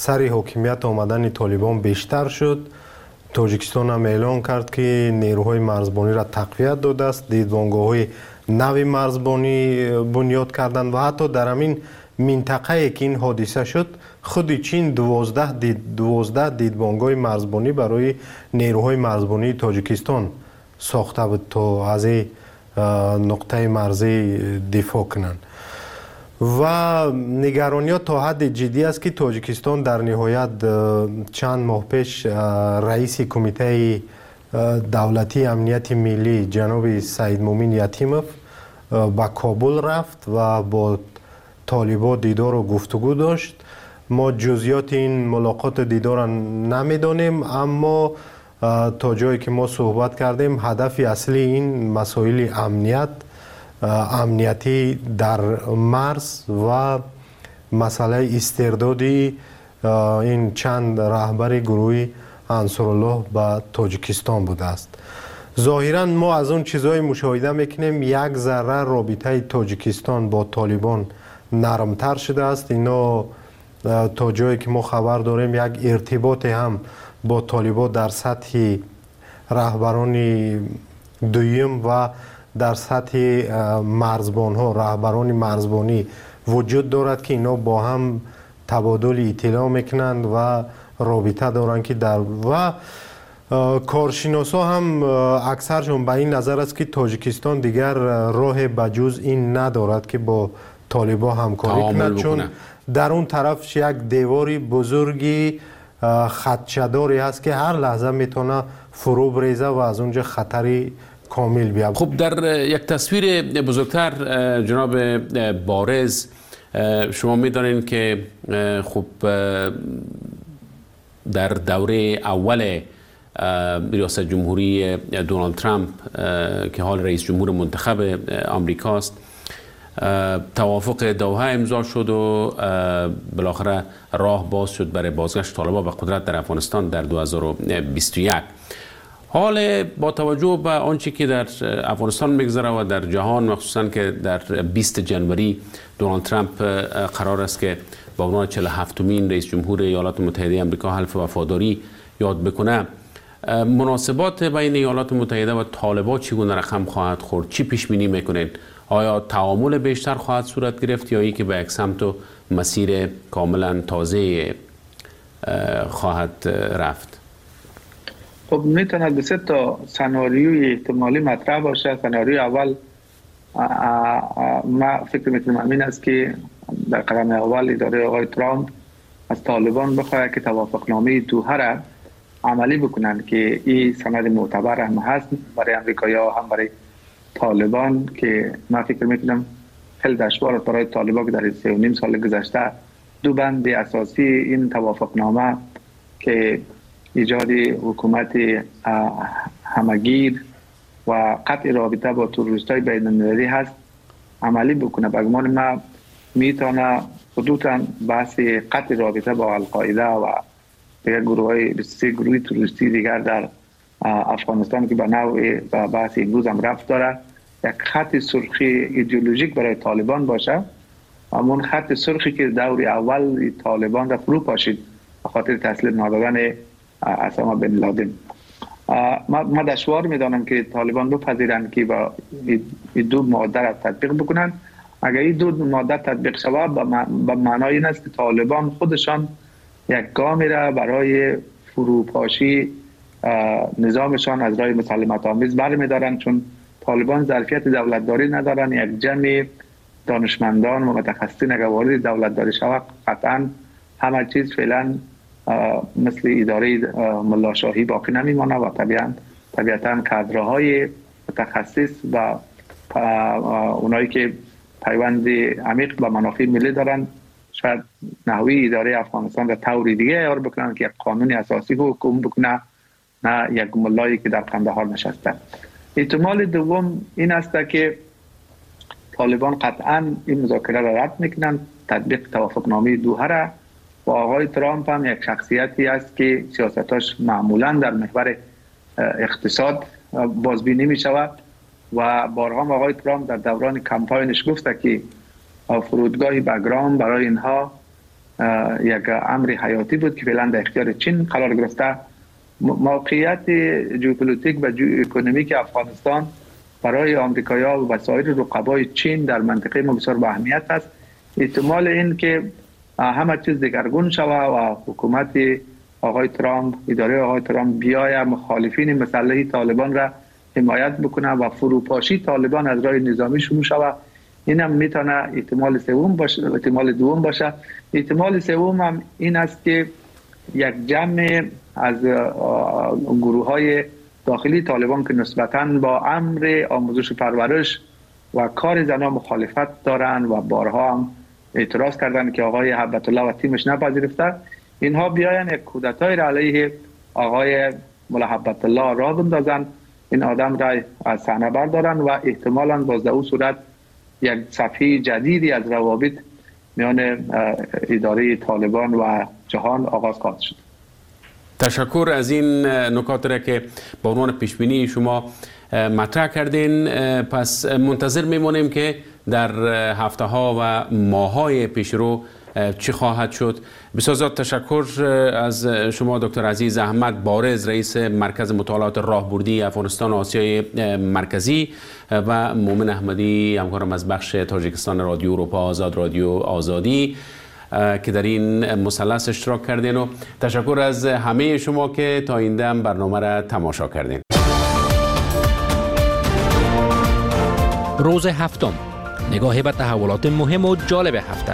سر حاکمیت آمدن طالبان بیشتر شد. تاجیکستان هم اعلان کرد که نیروهای مرزبانی را تقویت داده است، دیدبانگاه‌های نوی مرزبانی بنیاد کردند و حتی در همین منطقه که این حادثه شد خود چین 12 دیدبانگاه مرزبانی برای نیروهای مرزبانی تاجیکستان ساخته بود تا از این نقطه مرزی دفاع کنند. و نگرانی تا حد جدی است که تاجیکستان در نهایت چند ماه پیش رئیس کمیته دولتی امنیت ملی جناب سید مومن یتیموف به کابل رفت و با طالبان دیدار و گفتگو داشت. ما جزئیات این ملاقات دیدار را نمیدانیم، اما تا جایی که ما صحبت کردیم هدف اصلی این مسائل امنیتی در مرز و مسئله استردادی این چند رهبر گروه انصارالله به تاجیکستان بوده است. ظاهرا ما از اون چیزهای مشاهده میکنیم یک ذره رابطه تاجیکستان با طالبان نرمتر شده است. اینا تا جایی که ما خبر داریم یک ارتباط هم با طالبان در سطح رهبران دویم و در سطح مرزبان ها، رهبران مرزبانی وجود دارد که اینا با هم تبادل اطلاع میکنند و رابطه دارند که و کارشناسا هم اکثرشون به این نظر است که تاجیکستان دیگر راه بجز این ندارد که با طالبان همکاری کند، چون در اون طرف یک دیواری بزرگی خدشه‌داری هست که هر لحظه میتونه فرو بریزه و از اونجا خطری کامل بیاد. خب در یک تصویر بزرگتر جناب بارز، شما میدانید که خب در دوره اول ریاست جمهوری دونالد ترامپ که حال رئیس جمهور منتخب آمریکاست، توافق دوحه امضا شد و بالاخره راه باز شد برای بازگشت طالبان به قدرت در افغانستان در 2021. حال با توجه به آنچه که در افغانستان میگذره و در جهان، مخصوصا که در 20 جنوری دونالد ترامپ قرار است که با عنوان 47مین رئیس جمهور ایالات متحده آمریکا حلف وفاداری یاد بکنه، مناسبات بین ایالات متحده و طالبان چگونه رقم خواهد خورد؟ چی پیش بینی میکنید؟ آیا تعامل بیشتر خواهد صورت گرفت یا اینکه به یک سمت و مسیر کاملا تازه خواهد رفت؟ خب میتونه به 3 تا سناریوی احتمالی مطرح باشه. سناریوی اول ما فکر میکنم همین است که در قدم اول اداره آقای ترامپ از طالبان بخواهد که توافقنامه دوحه را عملی بکنند که این سند معتبر هم هست برای امریکایی‌ها هم برای طالبان، که من فکر میکنم خیلی دشوار برای طالبان که در 3.5 سال گذشته 2 بند اساسی این توافقنامه که ایجاد حکومت همگیر و قطع رابطه با تروریست‌های بین‌المللی هست عملی بکنه. به گمان ما میتونه خصوصا بحث قطع رابطه با القاعده و دیگر گروه‌های 23 گروه تروریستی دیگر در افغانستان که به نوع بحث امروز هم رفت داره، یک خط سرخی ایدئولوژیک برای طالبان باشه. همون خط سرخی که دور اول طالبان را فرو پاشید به خاطر تسلیم ندادن اسامه بن لادن. ما دشوار میدانم که طالبان بپذیرند که با این 2 ماده را تطبیق بکنند. اگر این 2 ماده تطبیق شود به معنای این است که طالبان خودشان یک گامی را برای فروپاشی نظامشان از راه مسالمت آمیز برمی‌دارند، چون طالبان ظرفیت دولتداری ندارند. یک جمع دانشمندان و متخصصین اگر وارد دولتداری شود قطعا همه چیز فعلا مثل اداره ملاشاهی باقی نمیمانه و طبیعتا کادرهای متخصص و اونایی که پیوند عمیق با منافع ملی دارند شاید نحوی اداره افغانستان را طوری دیگه عیار بکنن که یک قانون اساسی حکم بکنه، نه یک ملایی که در قندهار نشسته. احتمال دوم این است که طالبان قطعا این مذاکره را رد میکنن، تطبیق توافقنامه دوحه را، و آقای ترامپ هم یک شخصیتی است که سیاستاش معمولا در محور اقتصاد بازبینی می شود و بارها آقای ترامپ در دوران کمپاینش گفته که فرودگاه بگرام برای اینها یک امر حیاتی بود که فعلا در اختیار چین قرار گرفته. موقعیت ژئوپلیتیک و ژئواکونومیک افغانستان برای آمریکایی‌ها و سایر رقبای چین در منطقه ما بسیار با اهمیت است. احتمال این که همه چیز دگرگون شود و حکومت آقای ترامپ، اداره آقای ترامپ بیاید مخالفین مسلح طالبان را حمایت بکنه و فروپاشی طالبان از راه نظامی شروع شود، این هم میتونه احتمال سوم باشه. احتمال دوم باشه. احتمال سوم هم این است که یک جمع از گروه‌های داخلی طالبان که نسبتاً با امر آموزش و پرورش و کار زنان مخالفت دارند و بارها هم اعتراض کردند که آقای هیبت الله و تیمش نپذیرفته، اینها بیاین یک کودتای را علیه آقای ملا هیبت الله راه بندازند، این آدم را از صحنه بردارن و احتمالاً باز در اون صورت یک صفحه جدیدی از روابط میان اداره طالبان و جهان آغاز خواهد شد. تشکر از این نکات را که به عنوان پیشبینی شما مطرح کردین. پس منتظر میمونیم که در هفته ها و ماه های پیش رو چی خواهد شد. بسیار زیاد تشکر از شما دکتر عزیز احمد بارز، رئیس مرکز مطالعات راهبردی افغانستان و آسیای مرکزی، و مومن احمدی همکارم از بخش تاجیکستان رادیو اروپا آزاد، رادیو آزادی، که در این مثلث اشتراک کردین، و تشکر از همه شما که تا این دم برنامه را تماشا کردین. روز هفتم، نگاه به تحولات مهم و جالب هفته.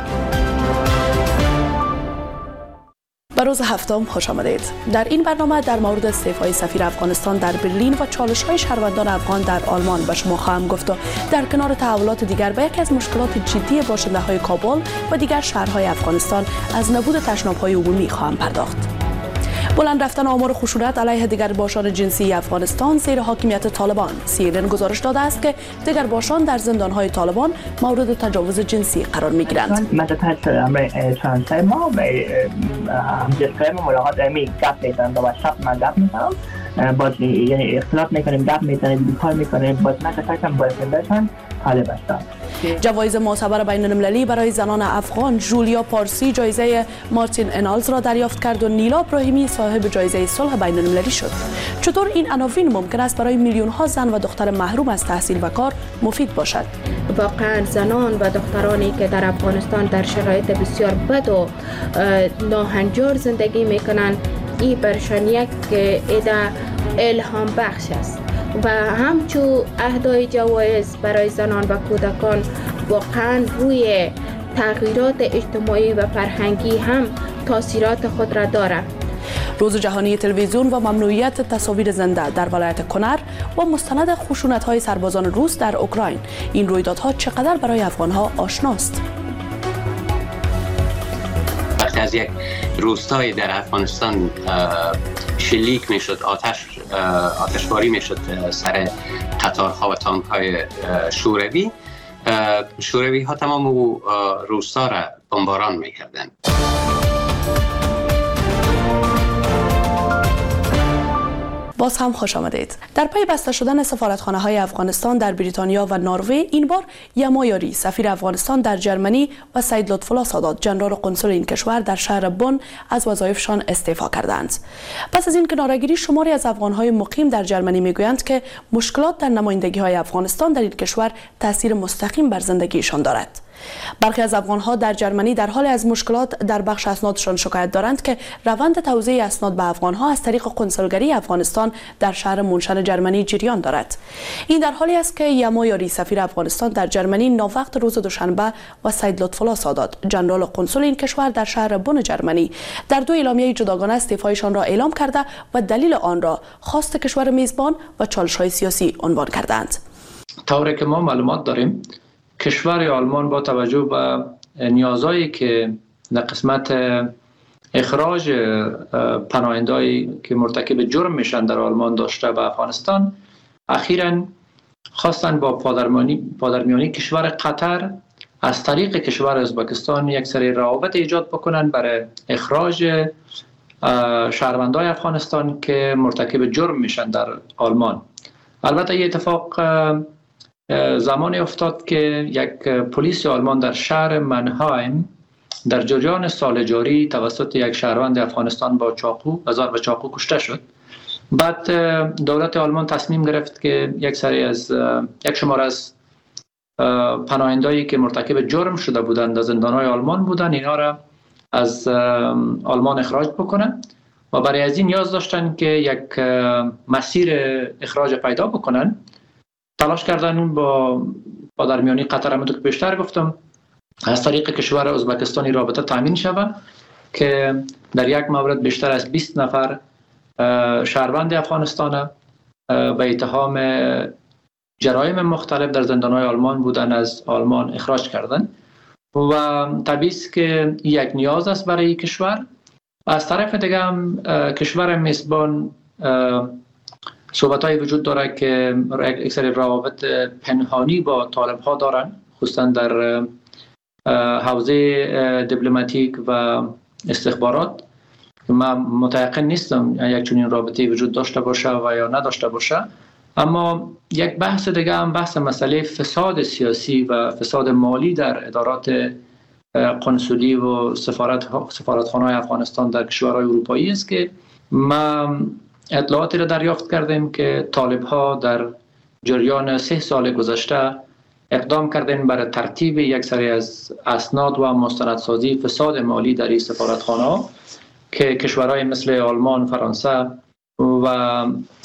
به روز هفتم خوش آمدید. در این برنامه در مورد استعفای سفیر افغانستان در برلین و چالش‌های شهروندان افغان در آلمان به شما خواهم گفت و در کنار تحولات دیگر به یکی از مشکلات جدی باشنده‌های کابل و دیگر شهرهای افغانستان از نبود تشناب‌های عمومی خواهم پرداخت. بلند رفتن آمار خشونت علیه دیگرباشان جنسی افغانستان زیر حاکمیت طالبان. CNN گزارش داده است که دیگرباشان در زندان‌های طالبان مورد تجاوز جنسی قرار می‌گیرند. من تحت امر ترانسفر ما همجنس‌های ما ملاقات امی گپ می‌زنم و شب من گپ می‌زنم، باز یعنی اختلاف می‌کنیم، گپ می‌زنیم، بیکار می‌کنیم، باز من تحتم بایستندشان طالب هستم. جوایز معتبر بین‌المللی برای زنان افغان، جولیا پارسی جایزه مارتین انالز را دریافت کرد و نیلا ابراهیمی صاحب جایزه صلح بین‌المللی شد. چطور این عناوین ممکن است برای میلیون‌ها زن و دختر محروم از تحصیل و کار مفید باشد؟ واقعا زنان و دخترانی که در افغانستان در شرایط بسیار بد و ناهنجار زندگی میکنند، این برشان یک ایده الهام بخش است و همچون اهدای جوایز برای زنان و کودکان واقعا روی تغییرات اجتماعی و فرهنگی هم تاثیرات خود را دارد. روز جهانی تلویزیون و ممنوعیت تصاویر زنده در ولایت کنر و مستند خشونت‌های سربازان روس در اوکراین. این رویدادها چقدر برای افغان‌ها آشناست؟ وقتی از یک روستایی در افغانستان شلیک میشد، آتشباری میشد سر قطارها و تانک‌های شوروی ها تمام روستا را بمباران میکردند. باز هم خوش آمدید. در پی بسته شدن سفارتخانه‌های افغانستان در بریتانیا و نروژ، این بار یما یاری سفیر افغانستان در جرمنی و سید لطف‌الله سادات جنرال قنسل این کشور در شهر بن از وظایفشان استعفا کردند. پس از این کناره‌گیری، شماری از افغان‌های مقیم در جرمنی میگویند که مشکلات در نمایندگی‌های افغانستان در این کشور تأثیر مستقیم بر زندگیشان دارد. برخی از افغان‌ها در جرمنی در حال از مشکلات در بخش اسنادشان شکایت دارند که روند توزیع اسناد به افغان‌ها از طریق کنسولگری افغانستان در شهر مونشن جرمنی جریان دارد. این در حالی است که یما یاری سفیر افغانستان در جرمنی ناوقت روز دوشنبه و سید لطف‌الله سادات جنرال قنسل این کشور در شهر بن جرمنی در دو اعلامیه جداگانه استعفایشان را اعلام کرده و دلیل آن را خواست کشور میزبان و چالش‌های سیاسی عنوان کردند. طوری که ما معلومات داریم، کشور آلمان با توجه به نیازهایی که در قسمت اخراج پناهندهایی که مرتکب جرم میشن در آلمان داشته به افغانستان، اخیراً خواستن با پادرمیانی کشور قطر از طریق کشور ازبکستان یک سری روابط ایجاد بکنن برای اخراج شهروندان افغانستان که مرتکب جرم میشن در آلمان. البته این اتفاق زمانی افتاد که یک پلیس آلمان در شهر منهایم در جریان سال جاری توسط یک شهروند افغانستان با چاقو کشته شد. بعد دولت آلمان تصمیم گرفت که یک شمار از پناهنده‌ای که مرتکب جرم شده بودند در زندان‌های آلمان بودند، اینا را از آلمان اخراج بکنن و برای از این نیاز داشتن که یک مسیر اخراج پیدا بکنن. تلاش کردن با درمیانی قطر، همونطور که پیشتر گفتم، از طریق کشور ازبکستانی رابطه تامین شود که در یک مورد بیشتر از 20 نفر شهروند افغانستان به اتهام جرایم مختلف در زندان‌های آلمان بودن از آلمان اخراج کردن و طبیعی است که یک نیاز است برای کشور. از طرف دیگه هم کشور میزبان صحبت‌های وجود داره که یک سری روابط پنهانی با طالب‌ها دارن، خصوصا در حوزه دیپلماتیک و استخبارات. من متيقن نیستم یک چنین رابطه وجود داشته باشه و یا نداشته باشه. اما یک بحث دیگه هم بحث مسئله فساد سیاسی و فساد مالی در ادارات قنسولی و سفارتخانه‌های افغانستان در کشورهای اروپایی است که ما اطلاعاتی را دریافت کردیم که طالب‌ها در جریان 3 سال گذشته اقدام کردن برای ترتیب یک سری از اسناد و مستندسازی فساد مالی در این سفارتخانه‌ها که کشورهای مثل آلمان، فرانسه و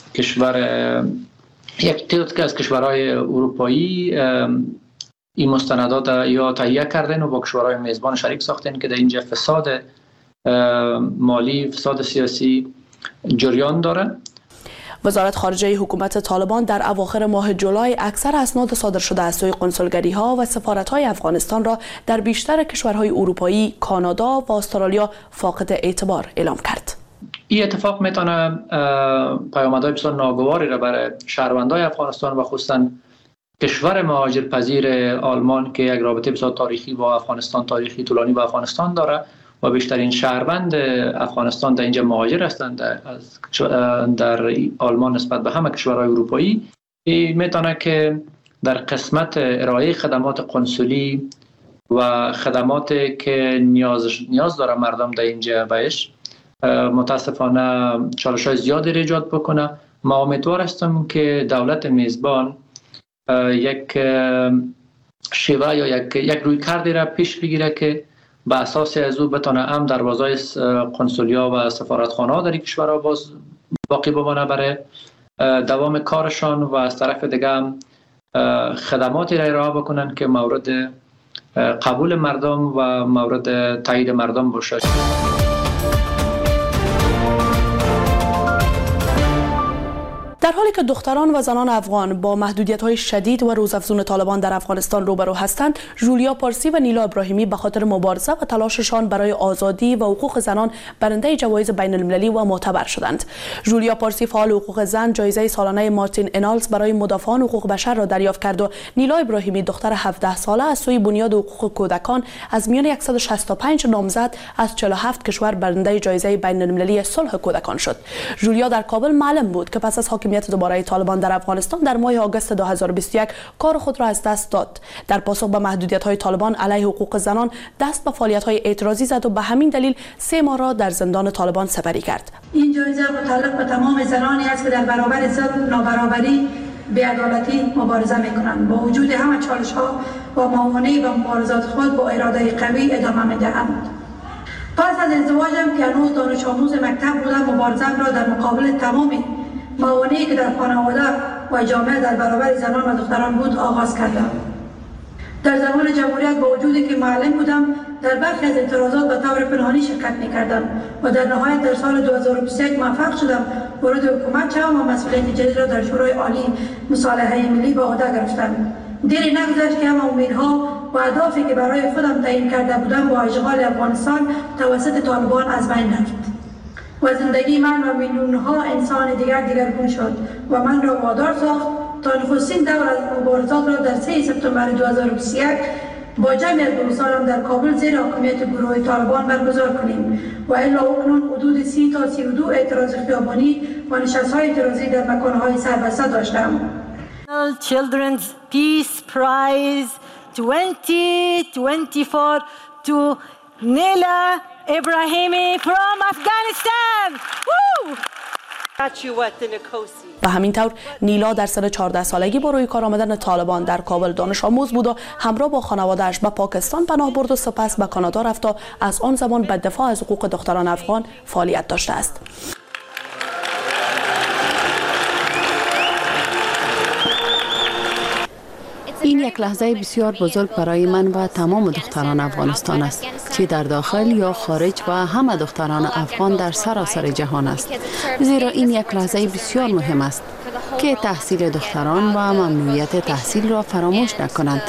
یک تعداد از کشورهای اروپایی این مستندات یا تهیه کردن و با کشورهای میزبان شریک ساختن که در اینجا فساد مالی، فساد سیاسی جریان داره. وزارت خارجه حکومت طالبان در اواخر ماه جولای اکثر اسناد صادر شده از سوی کنسولگری‌ها و سفارت‌های افغانستان را در بیشتر کشورهای اروپایی، کانادا و استرالیا فاقد اعتبار اعلام کرد. این اتفاق میتونه پیامدهای بسیار ناگواری را برای شهروندان افغانستان و خصوصا کشور مهاجرپذیر آلمان که یک رابطه بسیار تاریخی با افغانستان، تاریخی طولانی با افغانستان داره و بیشترین شهروند افغانستان در اینجا مهاجر هستند در آلمان نسبت به همه کشورهای اروپایی. این میتونه که در قسمت ارائه خدمات قنسولی و خدماتی که نیاز داره مردم در اینجا بهش متاسفانه چالش‌های زیادی ایجاد بکنه. ما امیدوار هستم که دولت میزبان یک شیوه یا یک رویکردی را پیش بگیره که به اساس از او بتونه هم دروازهای قنسولیا و سفارتخانه‌ها در این کشورها باقی بمانه برای دوام کارشان و از طرف دیگه هم خدماتی را ارائه بکنن که مورد قبول مردم و مورد تایید مردم باشه. در حالی که دختران و زنان افغان با محدودیت‌های شدید و روزافزون طالبان در افغانستان روبرو هستند، جولیا پارسی و نیلا ابراهیمی به خاطر مبارزه و تلاششان برای آزادی و حقوق زنان برنده جوایز بین المللی و معتبر شدند. جولیا پارسی فعال حقوق زن جایزه سالانه مارتین انالز برای مدافعان حقوق بشر را دریافت کرد و نیلا ابراهیمی دختر 17 ساله از سوی بنیاد حقوق کودکان از میان 165 نامزد از 47 کشور برنده جایزه بین المللی صلح کودکان شد. جولیا در کابل معلم بود که پس از حاکمیت دوباره طالبان در افغانستان در ماه آگوست 2021 کار خود را از دست داد. در پاسخ به محدودیت‌های طالبان علیه حقوق زنان دست به فعالیت‌های اعتراضی زد و به همین دلیل 3 ماه را در زندان طالبان سپری کرد. این جایزه متعلق به تمام زنانی است که در برابر ظلم، نابرابری، بی‌عدالتی مبارزه می‌کنند. با وجود همه چالش‌ها و موانع و مبارزات خود با اراده قوی ادامه می‌دهند. پس از ازدواجم که هنوز دانش آموز مکتب بودم، مبارزه‌ام را در مقابل تمام موانعی که در خانواده و جامعه در برابر زنان و دختران بود آغاز کردم. در زمان جمهوریت با وجودی که معلم بودم در برخی از اعتراضات به طور پنهانی شرکت می‌کردم و در نهایت در سال 2021 موفق شدم وارد حکومت شوم و مسئولیت جدید را در شورای عالی مصالحه ملی به عهده گرفتم. دیری نگذشت که همه امیدها و اهدافی که برای خودم تعیین کرده بودم با اشغال افغانستان توسط طالبان از بین رفت و زندگی من و میلیون‌ها انسان دیگرگون شد و من را وادار ساخت تا نخستین دور از مبارزات را در 3 سپتامبر 2021 با جمعی از دوستانم در کابل زیر حاکمیت گروه طالبان برگزار کنیم و الا اکنون حدود 30 تا 32 اعتراض خیابانی و نشست‌های اعتراضی در مکان‌های سربسته داشتم. Children's Peace Prize 2024 to Nila Ibrahimi from Afghanistan. Woo! و همین طور نیلا در سن 14 سالگی با روی کار آمدن طالبان در کابل دانش آموز بود و همراه با خانواده‌اش به پاکستان پناه برد و سپس به کانادا رفت و از آن زمان به دفاع از حقوق دختران افغان فعالیت داشته است. این یک لحظه بسیار بزرگ برای من و تمام دختران افغانستان است، چه در داخل یا خارج و همه دختران افغان در سراسر جهان است، زیرا این یک لحظه بسیار مهم است که تحصیل دختران و ممنوعیت تحصیل را فراموش نکنند.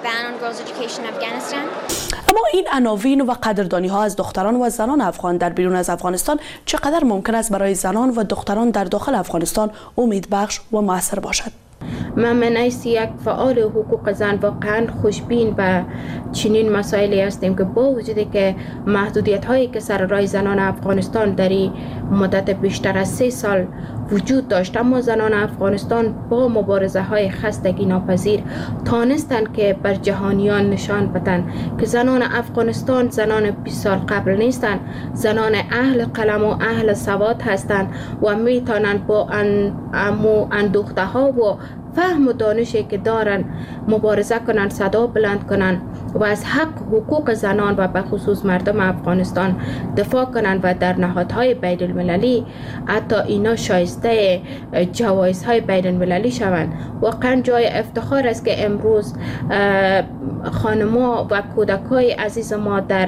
اما این عناوین و قدردانی ها از دختران و زنان افغان در بیرون از افغانستان چقدر ممکن است برای زنان و دختران در داخل افغانستان امیدبخش و موثر باشد؟ من منیست یک فعال حقوق زن واقعا خوشبین به چنین مسائلی هستیم که با وجودی که محدودیت هایی که سر راه زنان افغانستان در مدت بیشتر از 3 سال وجود داشت، اما زنان افغانستان با مبارزه های خستگی ناپذیر تانستند که بر جهانیان نشان بدن که زنان افغانستان زنان 20 سال قبل نیستند، زنان اهل قلم و اهل سواد هستند و میتونند با اندوخته ها و فهم و دانشی که دارن مبارزه کنند، صدا بلند کنند و از حق حقوق زنان و به خصوص مردم افغانستان دفاع کنند و در نهادهای بین المللی حتی اینا شایسته جوایزهای بین المللی شوند. واقعا جای افتخار است که امروز خانم‌ها و کودکای عزیز ما در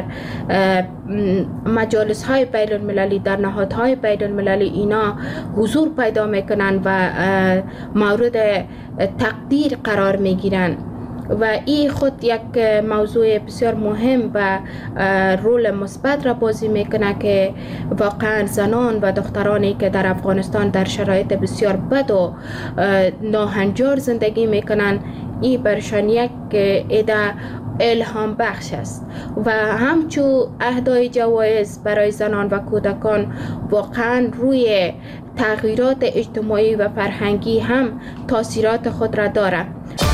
مجالس های بین المللی، در نهادهای بین المللی اینا حضور پیدا میکنن و مورد تقدیر قرار میگیرن و این خود یک موضوع بسیار مهم و رول مثبت را بازی میکنه که واقعا زنان و دخترانی که در افغانستان در شرایط بسیار بد و ناهنجار زندگی میکنن، این برشان یک ایده الهام بخش است و همچون اهدای جوایز برای زنان و کودکان واقعا روی تغییرات اجتماعی و فرهنگی هم تاثیرات خود را دارد.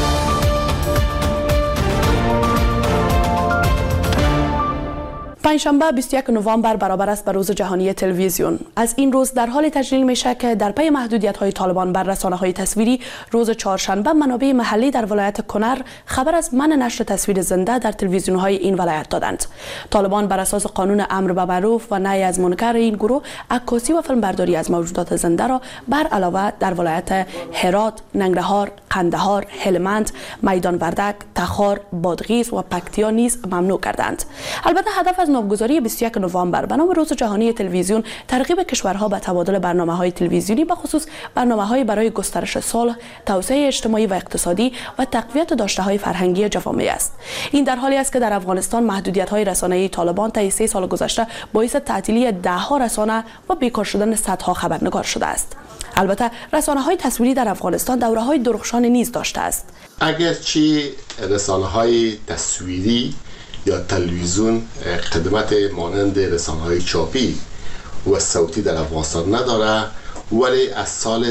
پنجشنبه 21 نوامبر برابر است به روز جهانی تلویزیون. از این روز در حال تجلیل میشه که در پی محدودیت‌های طالبان بر رسانه‌های تصویری، روز چهارشنبه منابع محلی در ولایت کنر خبر از منع نشر تصویر زنده در تلویزیون‌های این ولایت دادند. طالبان بر اساس قانون امر به معروف و نهی از منکر این گروه عکاسی و فیلمبرداری از موجودات زنده را بر علاوه در ولایت هرات، ننگرهار، قندهار، هلمند، میدان وردک، تخار، بادغیس و پکتیا نیز ممنوع کردند. البته هدف از نامگذاری 21 نوامبر به نام روز جهانی تلویزیون ترغیب کشورها به تبادل برنامه‌های تلویزیونی، به خصوص برنامه‌های برای گسترش صلح، توسعه اجتماعی و اقتصادی و تقویت داشته‌های فرهنگی جوامع است. این در حالی است که در افغانستان محدودیت‌های رسانه‌ای طالبان طی 3 سال گذشته باعث تعطیلی ده‌ها رسانه و بیکار شدن صدها خبرنگار شده است. البته رسانه‌های تصویری در افغانستان دوره‌های درخشان نیز داشته است. اگرچه رسانه‌های تصویری یا تلویزیون خدمت مانند رسانه‌های چاپی و صوتی در افغانستان نداره، ولی از سال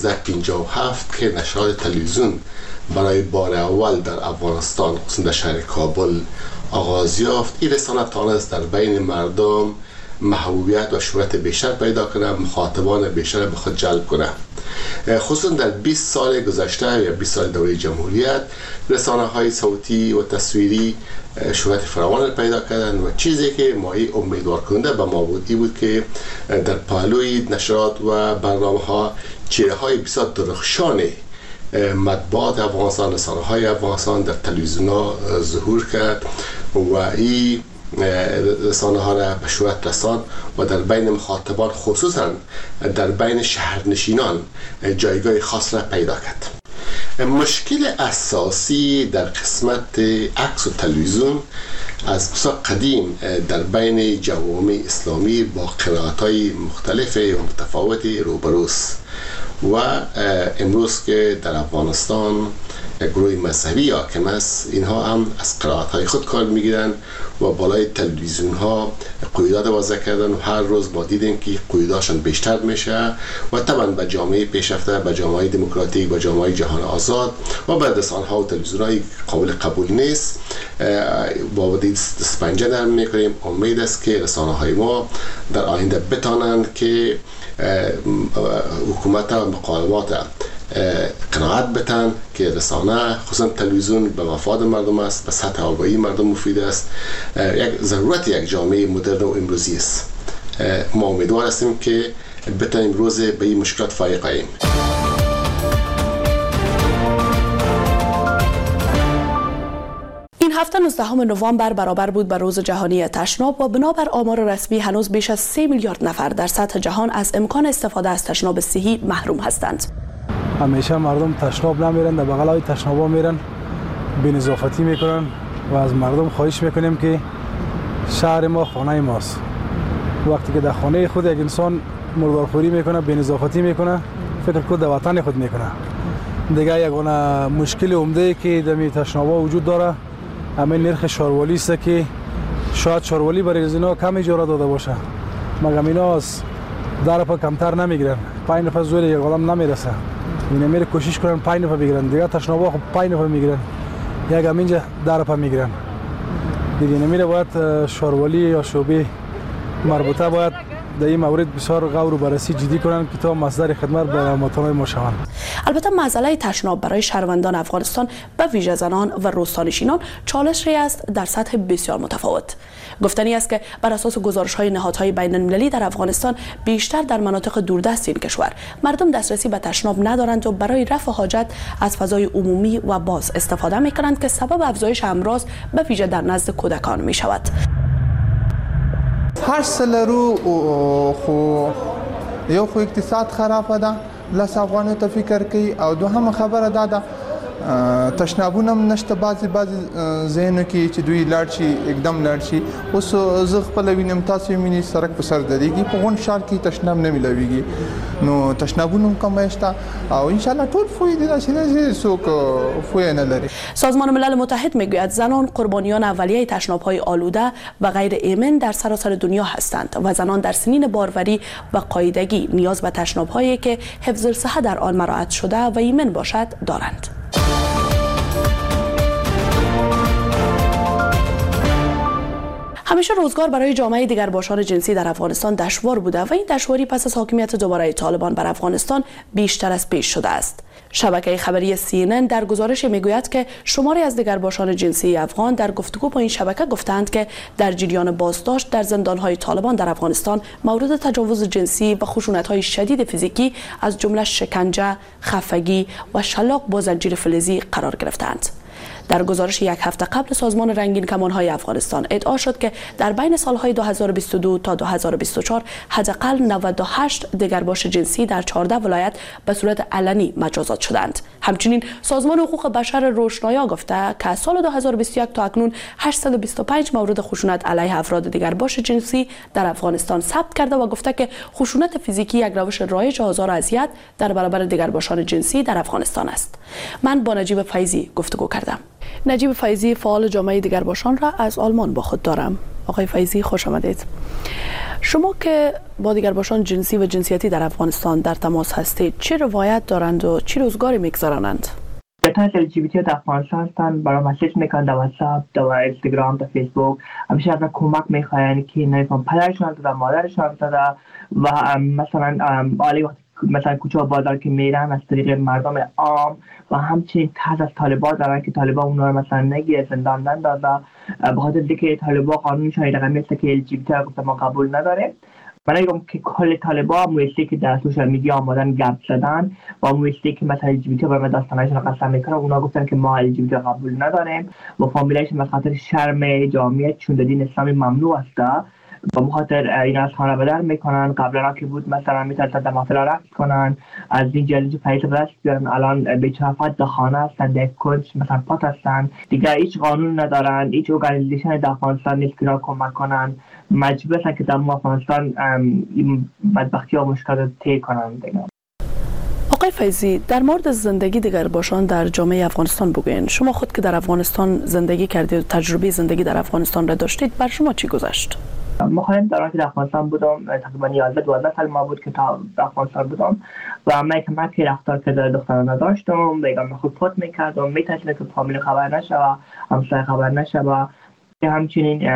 1357 که نشرات تلویزیون برای بار اول در افغانستان خصوصا در شهر کابل آغاز یافت، این رسانه تانست در بین مردم محبوبیت و شهرت بیشتر پیدا کنه، مخاطبان بیشتر به خود جلب کنه. خصوصا در 20 سال گذشته یا 20 سال دوره جمهوریت رسانه‌های صوتی و تصویری شهرت فراوان پیدا کردن و چیزی که مایه امیدوار کننده به ما بود که در پهلوی نشرات و برنامه‌ها چهره‌های بسیار درخشان مطبوعات افغانستان، رسانه‌های افغانستان در تلویزیون‌ها ظهور کرد و این رسانه‌ها را به شهرت رساند و در بین مخاطبان خصوصا در بین شهرنشینان جایگاه خاص را پیدا کرد. مشکل اساسی در قسمت عکس و تلویزیون از بسیار قدیم در بین جوامع اسلامی با قرائت‌های مختلف و متفاوت روبروست و امروز که در افغانستان گروه مذهبی حاکم است، اینها هم از قرائت‌های خود کار میگیرن و بالای تلویزیون ها قیودات وضع کردن و هر روز ما دیدیم که قیوداتشان بیشتر میشه و طبعا به جامعه پیشرفته، به جامعه دموکراتیک، به جامعه جهان آزاد و به رسانه‌ها و تلویزیون‌های قابل قبول نیست با دست پنجه نرم میکنیم. امید است که رسانه های ما در آینده بتانند که حکومت و مقامات قناعت بتن که رسانه خصوصا تلویزیون به مفاد مردم است، به سطح آگاهی مردم مفید است، یک ضرورت یک جامعه مدرن و امروزی است. ما امیدوار هستیم که بتانیم روز به این مشکلات فائق آییم. این هفته 19 نوامبر برابر بود به روز جهانی تشناب و بنابر آمار رسمی هنوز بیش از 3 میلیارد نفر در سطح جهان از امکان استفاده از تشناب صحی محروم هستند. همیشه مردم تشناب نمیرن، در بغلای تشنابا میرن، بی‌نظافتی میکنن و از مردم خواهش میکنیم که شهر ما خانه ماست. وقتی که در خانه خود یک انسان مردارخوری میکنه، بی‌نظافتی میکنه، فکر کنه در وطن خود میکنه. دیگه یگانه مشکل عمده که در تشنابا وجود داره همین نرخ شاروالی است که شاید شاروالی برای اینا کم اجاره داده باشه، مگر اینا از در پا کمتر نمیگیرن. 5 نفر زور یک آدم نمیرسه، اینا میره کوشش کنن 5 نفر بگیرن، دیگه تشنابا خب 5 نفر میگیرن، یک همینجا در پا میگیرن دیگه. نمیره باید شاروالی یا شعبه مربوطه باید در این مورد بسیار غور و بررسی جدی کنند که تا مصدر خدمت به مردم ما شوند. البته مسئله تشناب برای شهروندان افغانستان به ویژه زنان و روستانشینان چالشی است در سطح بسیار متفاوت. گفتنی است که بر اساس گزارش‌های نهادهای بین‌المللی در افغانستان بیشتر در مناطق دوردست این کشور مردم دسترسی به تشناب ندارند و برای رفع حاجت از فضای عمومی و باز استفاده می‌کنند که سبب افزایش امراض به ویژه در نزد کودکان می‌شود. هر سلرو خو یو خو اقتصاد خراب ده، لس افغانو ته فکر کوي، او دوهم خبره ده تشنابونه نشته بعضی ځایونو کې چې دوی لاړ شي एकदम لاړ شي. اوس زه خپل وینم تاسو وینئ سړک په سر درېږي، په غون شهر کې تشناب نه ملويږي، نو تشنابونه کم شته او ان شاء الله ټول فوی دي چې څوک فوی نه لري. سازمان ملل متحد میگوید زنان قربانیان اولیه تشناب‌های آلوده و غیر ایمن در سراسر دنیا هستند و زنان در سنین باروری و قاعدگی نیاز به تشناب‌هایی که حفظ الصحه در آن مراعات شده و ایمن باشد دارند. همیشه روزگار برای جامعه دیگرباشان جنسی در افغانستان دشوار بوده و این دشواری پس از حاکمیت دوباره طالبان بر افغانستان بیشتر از پیش شده است. شبکه خبری CNN در گزارش میگوید که شماری از دیگرباشان جنسی افغان در گفتگو با این شبکه گفتند که در جریان بازداشت در زندان‌های طالبان در افغانستان مورد تجاوز جنسی و خشونت‌های شدید فیزیکی از جمله شکنجه، خفگی و شلاق با زنجیر فلزی قرار گرفتند. در گزارش یک هفته قبل سازمان رنگین کمان‌های افغانستان ادعا شد که در بین سالهای 2022 تا 2024 حداقل 98 دیگرباش جنسی در 14 ولایت به صورت علنی مجازات شدند. همچنین سازمان حقوق بشر روشنایا گفته که از سال 2021 تا اکنون 825 مورد خشونت علیه افراد دیگرباش جنسی در افغانستان ثبت کرده و گفته که خشونت فیزیکی یک روش رایج آزار و اذیت در برابر دیگرباشان جنسی در افغانستان است. من با نجیب فیضی گفتگو کردم. نجیب فیضی فعال جامعه دیگرباشان را از آلمان با خود دارم. آقای فیضی خوش آمدید. شما که با دیگرباشان جنسی و جنسیتی در افغانستان در تماس هستید، چه روایت دارند و چه روزگاری میگذرانند؟ تا LGBT در افغانستان هستند، برای مسیج میکنند در واتساپ، در اینستاگرام، در فیسبوک، همیشه از کمک میخواهند که نمیفهم پدرشان در مادرشان داده و مثلا عالی وقتی مثلا کوچه و بازار که میرن از طریق مردم عام و همچنین تحت از طالبان دارن که طالبان اونا رو مثلا نگیره زندان نندازه به خاطر اینکه طالبان قانونشون رقمی است که LGBT رو گفته ما قبول نداره. من میگم که کل طالبان مویستی که در سوشال میدیا آمدن گپ زدن و مویستی که مثلا LGBT برای داستانشون قسم میکنن، اونا گفتن که ما LGBT رو قبول نداریم و فامیلایشون به خاطر شرم جامعه چون دین اسلامی ممنوع است با مخاطر این از خانه بدر میکنن. قبلا که بود مثلا میتونستن در محفل رقص کنن، از این جلوی پیس برست بیارن، الان بیچافت در خانه هستن، در کنج مثلا پات هستن، دیگه هیچ قانون ندارن، هیچ ارگانیزیشن در افغانستان نیست که را کمک کنن، مجبور هستن که در افغانستان این بدبختی ها مشکلات طی کنن دیگه. آقای فیضی، در مورد زندگی دیگرباشان در جامعه افغانستان بگوین. شما خود که در افغانستان زندگی کردید و تجربه زندگی در افغانستان را داشتید، بر شما چی گذشت؟ مخالف دوران که در افغانستان بودم تقریبا 11-12 سال ما بود که تا افغانستان بودم و من کمکی رفتار که دختران نداشتم، بیگم خود فوت میکردم، میترسیدم که فامیل خبر نشه و همسایه خبر نشه و همچنین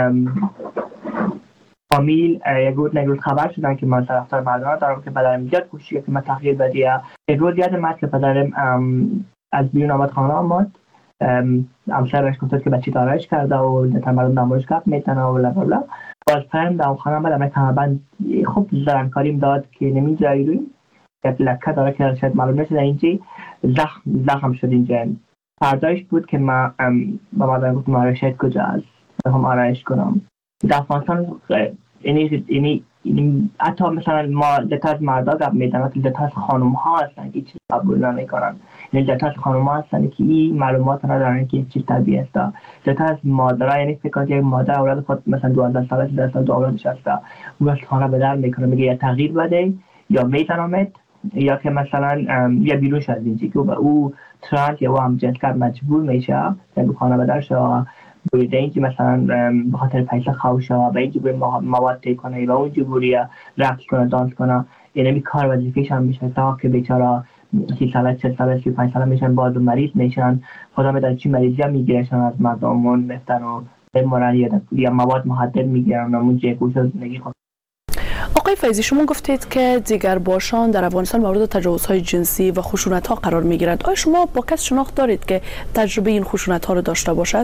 فامیل یک روز خبر شدن که من طرفدار مردانه دارم که پدرم زیاد کوشید که من تغییر بدیم. یک روز یادم اومد که پدرم از بیرون آمد خانه آمد، همسایه‌اش گفت که بچه دارایش کرده و در مردم نمایش گپ میتنه و بلا بلا. باز پرم در خانه آمد، من کمربند خوب زرنکاریم داد که نمیذاری روی یک لکه داره که شاید معلوم نشده اینجی زخم شد اینجا. فردایش بود که من با مادرم گفتم آرایشت کجا است هم آرایش کنم. در افغانستان اینی حتی مثلا ما دتا از مردا گپ میدن ولی دتا از خانم ها هستن که چیز قبول نمیکنن. یعنی دتا از خانم ها هستن که این معلومات ندارن که چیز طبیعی است. دتا از مادرها، یعنی فکر کنید یک مادر اولاد خود مثلا 12 ساله 13 ساله دو اولادش هست، اون از خانه به در میکنه میگه یا تغییر بده یا میزنمت یا که مثلا یا بیرون شد اینجی که او ترانس یا هم جنسگرد مجبور میشه یا خانه به در شد بوده اینجی مثلا به خاطر پیسه خوشه و به اینجی مواد تی کنه و اونجی بوریه رقص کنه دانس کنه. یعنی کار وظیفه‌ش هم میشه تا که بیچاره 30 ساله 40 ساله 35 ساله میشن باز مریض میشن، خدا میدونه چی مریضی هم میگیرشن از مردمون میفتن و بمرن یا مواد مخدر میگیرن و اونجا گوش زندگی خود. آقای فیضی، شما گفتید که دیگرباشان در افغانستان مورد تجاوزهای جنسی و خشونت‌ها قرار میگیرند. آیا شما با کس شناخت دارید که تجربه این خشونت‌ها رو داشته باشد؟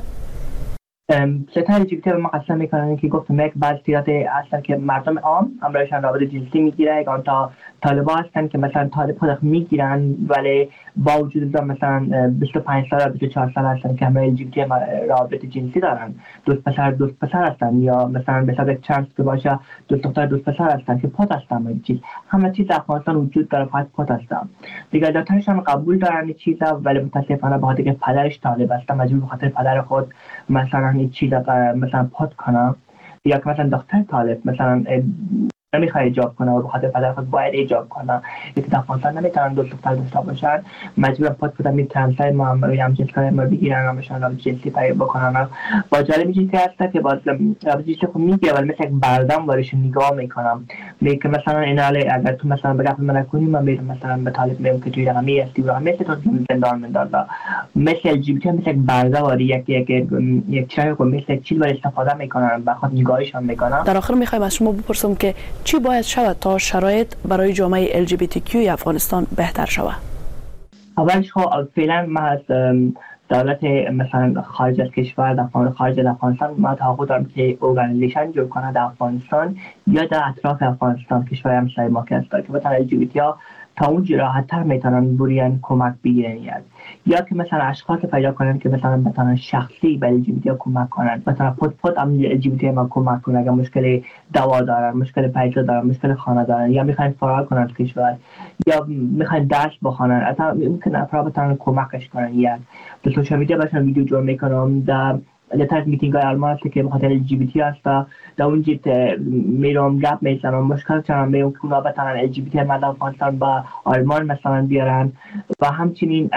ستاره جیبیتی به ما قسم میکنن که گفتم یک بعض صورت هستن که مردم عام همراهشان رابطه جنسی میگیره، یک تا طالبا هستن که مثلا طالب خود میگیرن ولی با وجود مثلا 25 سال 24 سال هستن که همراه جیبیتی رابطه جنسی دارن، دوست پسر هستن یا مثلا به سبب چانس که باشه دوست دختر دوست پسر هستن که پات هستن. همه چیز در افغانستان وجود داره، فقط پات هستن دیگه. دکترشان قبول دارن چیزا ولی متاسفانه به خاطر که پدرش طالب است مجبور به خاطر پدر خود مثلا این چیزا مثلا پات کنه یا که مثلا دختر طالب مثلا نمیخواد ایجاب کنه و به خاطر پدر خود باید ایجاب کنه یکی در افغانستان نمیتونن دوست دختر داشته باشن، مجبور پات بدن می ترانسای ما هم جنسکاری ما بگیرن و مثلا رابطه جنسی پیدا بکنن. با جالب چیزی هست که باز رابطه جنسی خود میگه ولی مثل یک بردم وارش نگاه میکنم میگه مثلا ایناله اگر تو مثلا بگم من کنی من میرم مثلا به طالب میگم که توی رقمی هستی و مثل تو زندان میندازه مثل ال جی بی تی مثل یک برده واری یک چای کو مثل یک چیز وارد استفاده میکنن به خاطر نگاهشون میکنن. در آخر میخوایم از شما بپرسم که چی باید شود تا شرایط برای جامعه LGBTQ افغانستان بهتر شود؟ اولش فعلا ما از دولت مثلا خارج از کشور خارج از افغانستان ما توقع دارم که ارگانیزیشن جور کنه در افغانستان یا در اطراف افغانستان کشور همسایه ما که هست که بتونه LGBT ها تا اونجا راحت‌تر میتونن بریان کمک بگیرن یا که مثلا اشخاص پیدا کنن که مثلا بتونن شخصی به LGBT ها کمک کنن، مثلا خود هم LGBT ما کمک کنن اگر مشکل دوا دارن، مشکل پیسه دارن، مشکل خانه دارن یا میخواین فرار کنن از کشور یا میخواین درس بخونن، اصلا ممکن افراد بتونن کمکش کنن. یک به سوشال میدیا باشن ویدیو جور میکنم در از میتینگ های آلمان هست که بخاطر LGBT هست در اونجا میرم گپ میزنم مشکل چنان میرم که اونا بتونن LGBT مردم افغانستان با آلمان مثلا بیارن و همچنین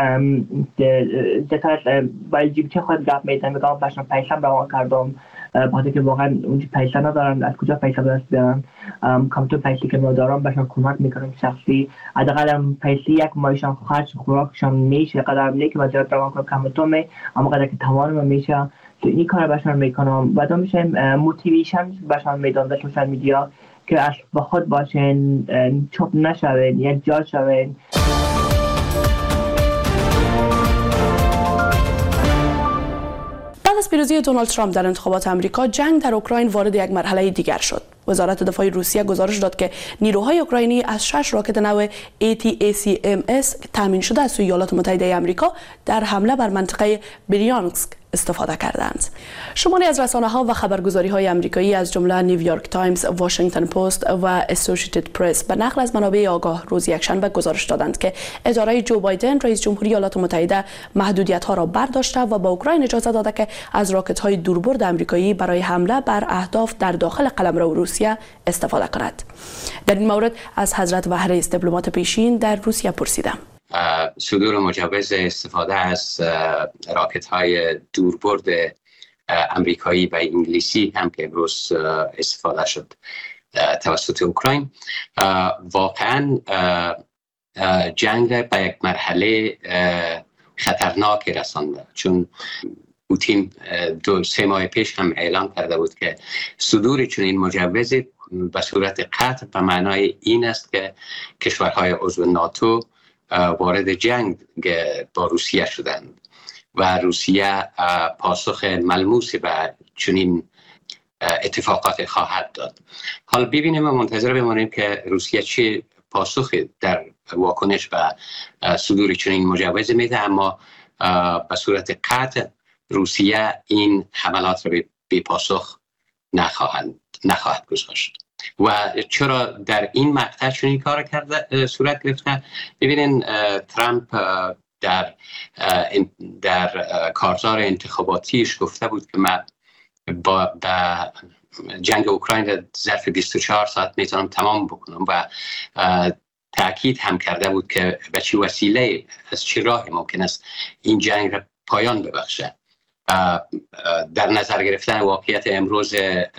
با LGBT خود گپ میزنم میگم باشم پیسم روان کردم بخاطر که واقعا اونجا پیسه ندارن از کجا پیسه دست بیارن کمتر پیسه که ما دارم باشم کمک میکنم شخصی حداقل پیسه یک مایشان خرج خوراکشان میشه قدر نه که وزارت روان کنم کمتر می اما قدر که توانم میشه تو این کار باشن میکنم و دو میشه موتیویشن باشن میدان در سوشال میدیا که از با خود باشن چوب نشوین یک جا شوین. بعد از پیروزی دونالد ترامپ در انتخابات آمریکا جنگ در اوکراین وارد یک مرحله دیگر شد. وزارت دفاع روسیه گزارش داد که نیروهای اوکراینی از 6 راکت نو ATACMS تامین شده از سوی ایالات متحده آمریکا در حمله بر منطقه بریانسک استفاده کردند. شماری از رسانه‌ها و خبرگزاری‌های آمریکایی از جمله نیویورک تایمز، واشنگتن پست و اسوسییتد پرس به نقل از منابع آگاه روز یکشنبه گزارش دادند که اداره جو بایدن رئیس جمهوری ایالات متحده محدودیت‌ها را برداشته و به اوکراین اجازه داده که از راکت‌های دوربرد آمریکایی برای حمله بر اهداف در داخل قلمرو روسیه استفاده کند. در این مورد از حضرت وهرئیس دیپلمات پیشین در روسیه پرسیدم. صدور مجوز استفاده از راکت های دوربرد امریکایی و انگلیسی هم که امروز استفاده شد توسط اوکراین واقعا جنگ به یک مرحله خطرناک رسانده، چون پوتین 2-3 ماه پیش هم اعلام کرده بود که صدور چنین مجوزی به صورت قطع به معنای این است که کشورهای عضو ناتو وارد جنگ با روسیه شدند و روسیه پاسخ ملموسی به چنین اتفاقات خواهد داد. حال ببینیم و منتظر بمانیم که روسیه چه پاسخی در واکنش به صدور چنین مجوز میده، اما به صورت قطع روسیه این حملات را بی پاسخ نخواهد گذاشت. و چرا در این مقطع چنین کار کرده صورت گرفته؟ ببینین ترامپ در کارزار انتخاباتیش گفته بود که من با جنگ اوکراین در ظرف 24 ساعت میتونم تمام بکنم و تأکید هم کرده بود که به چه وسیله از چه راهی ممکن است این جنگ را پایان ببخشه. در نظر گرفتن واقعیت امروز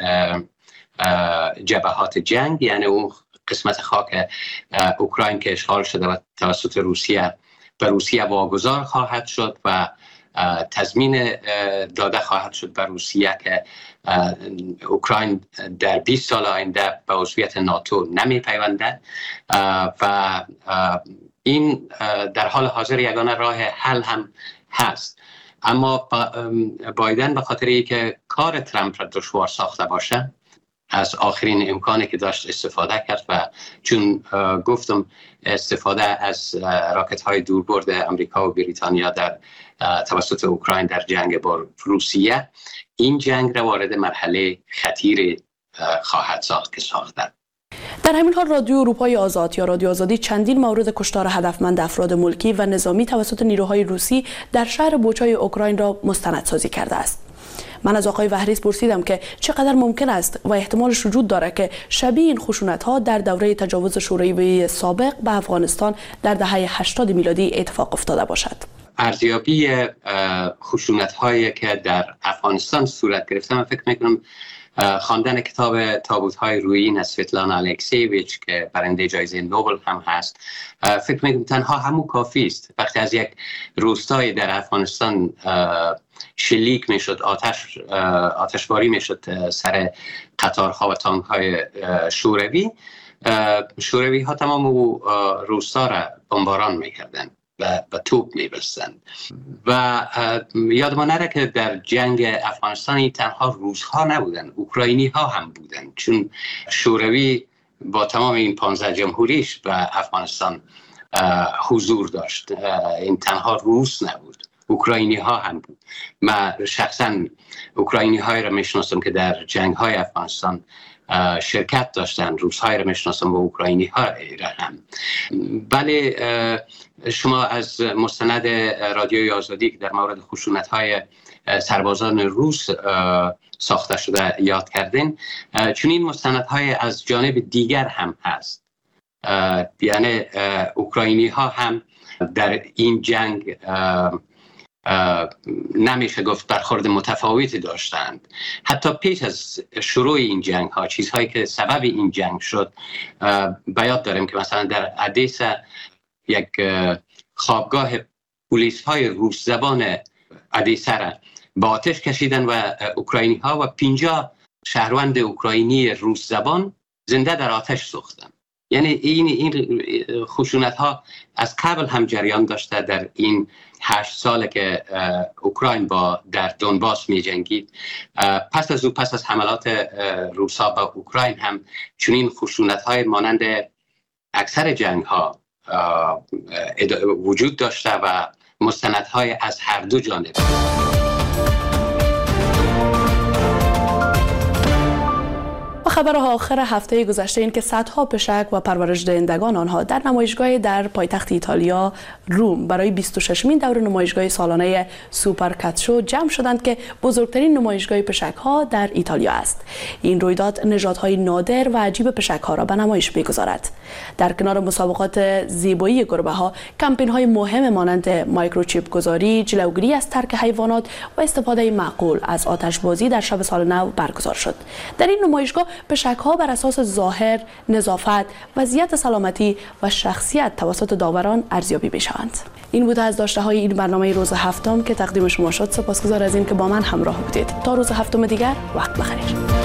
جبهات جنگ، یعنی اون قسمت خاک اوکراین که اشغال شده و توسط روسیه به روسیه واگذار خواهد شد و تضمین داده خواهد شد به روسیه که اوکراین در 20 سال آینده به عضویت ناتو نمی پیونده و این در حال حاضر یگانه راه حل هم هست. اما بایدن به خاطر اینکه کار ترامپ را دشوار ساخته باشه از آخرین امکانی که داشت استفاده کرد و چون گفتم استفاده از راکت های دوربرد امریکا و بریتانیا در توسط اوکراین در جنگ با روسیه این جنگ را وارد مرحله خطیر خواهد ساخت. در همین حال رادیو اروپای آزاد یا رادیو آزادی چندین مورد کشتار هدفمند افراد ملکی و نظامی توسط نیروهای روسی در شهر بوچای اوکراین را مستندسازی کرده است. من از آقای وهریس پرسیدم که چقدر ممکن است و احتمالش وجود داره که شبیه این خشونت‌ها در دوره تجاوز شوروی سابق به افغانستان در دهه 80 میلادی اتفاق افتاده باشد. ارزیابی خشونت‌هایی که در افغانستان صورت گرفته، من فکر می‌کنم خواندن کتاب تابوت‌های رویین از سویتلانا الکسیویچ که برنده جایزه نوبل هم هست، فکر می‌کنم تنها همون کافی است. وقتی از یک روستای در افغانستان شلیک میشد، آتشباری میشد سر قطارها و تانک‌های شوروی ها تمام روستا را بمباران میکردند و توپ میبستند و یادمان نره که در جنگ افغانستان تنها روس ها نبودند، اوکراینی ها هم بودند، چون شوروی با تمام این 15 جمهوریش به افغانستان حضور داشت. این تنها روس نبود، اوکراینی ها هم بود. من شخصا اوکراینی های را میشناسم که در جنگ های افغانستان شرکت داشتن، روس های را میشناسم و اوکراینی ها را هم. بله، شما از مستند رادیوی آزادی که در مورد خشونت های سربازان روس ساخته شده یاد کردین، چون این مستند های از جانب دیگر هم هست. یعنی اوکراینی ها هم در این جنگ نمیشه گفت برخورد متفاوتی داشتند. حتی پیش از شروع این جنگ ها، چیزهایی که سبب این جنگ شد، بیاد داریم که مثلا در ادیسا یک خوابگاه پلیس های روس زبان ادیسا را با آتش کشیدن و اوکراینی ها و 50 شهروند اوکراینی روس زبان زنده در آتش سوختند. یعنی این خشونت ها از قبل هم جریان داشته. در این 8 ساله که اوکراین در دونباس می جنگید، پس از حملات روسا به اوکراین هم چنین خشونت های مانند اکثر جنگ ها وجود داشته و مستند های از هر دو جانب. خبر آخر هفته گذشته این که صدها پشک و پرورش دهندگان آنها در نمایشگاه در پایتخت ایتالیا روم برای 26مین دور نمایشگاه سالانه سوپرکاتشو جمع شدند که بزرگترین نمایشگاه پشک ها در ایتالیا است. این رویداد نژادهای نادر و عجیب پشک ها را به نمایش می‌گذارد. در کنار مسابقات زیبایی گربه ها، کمپین های مهم مانند مایکروچیپ گذاری، جلوگیری از ترک حیوانات و استفاده معقول از آتشبازی در شب سال نو برگزار شد. در این نمایشگاه پشک‌ها بر اساس ظاهر، نظافت، وضعیت سلامتی و شخصیت توسط داوران ارزیابی می‌شوند. این بود از داشته‌های این برنامه روز هفتم که تقدیم شما شد. سپاسگزار از این که با من همراه بودید. تا روز هفتم دیگر وقت بخیر.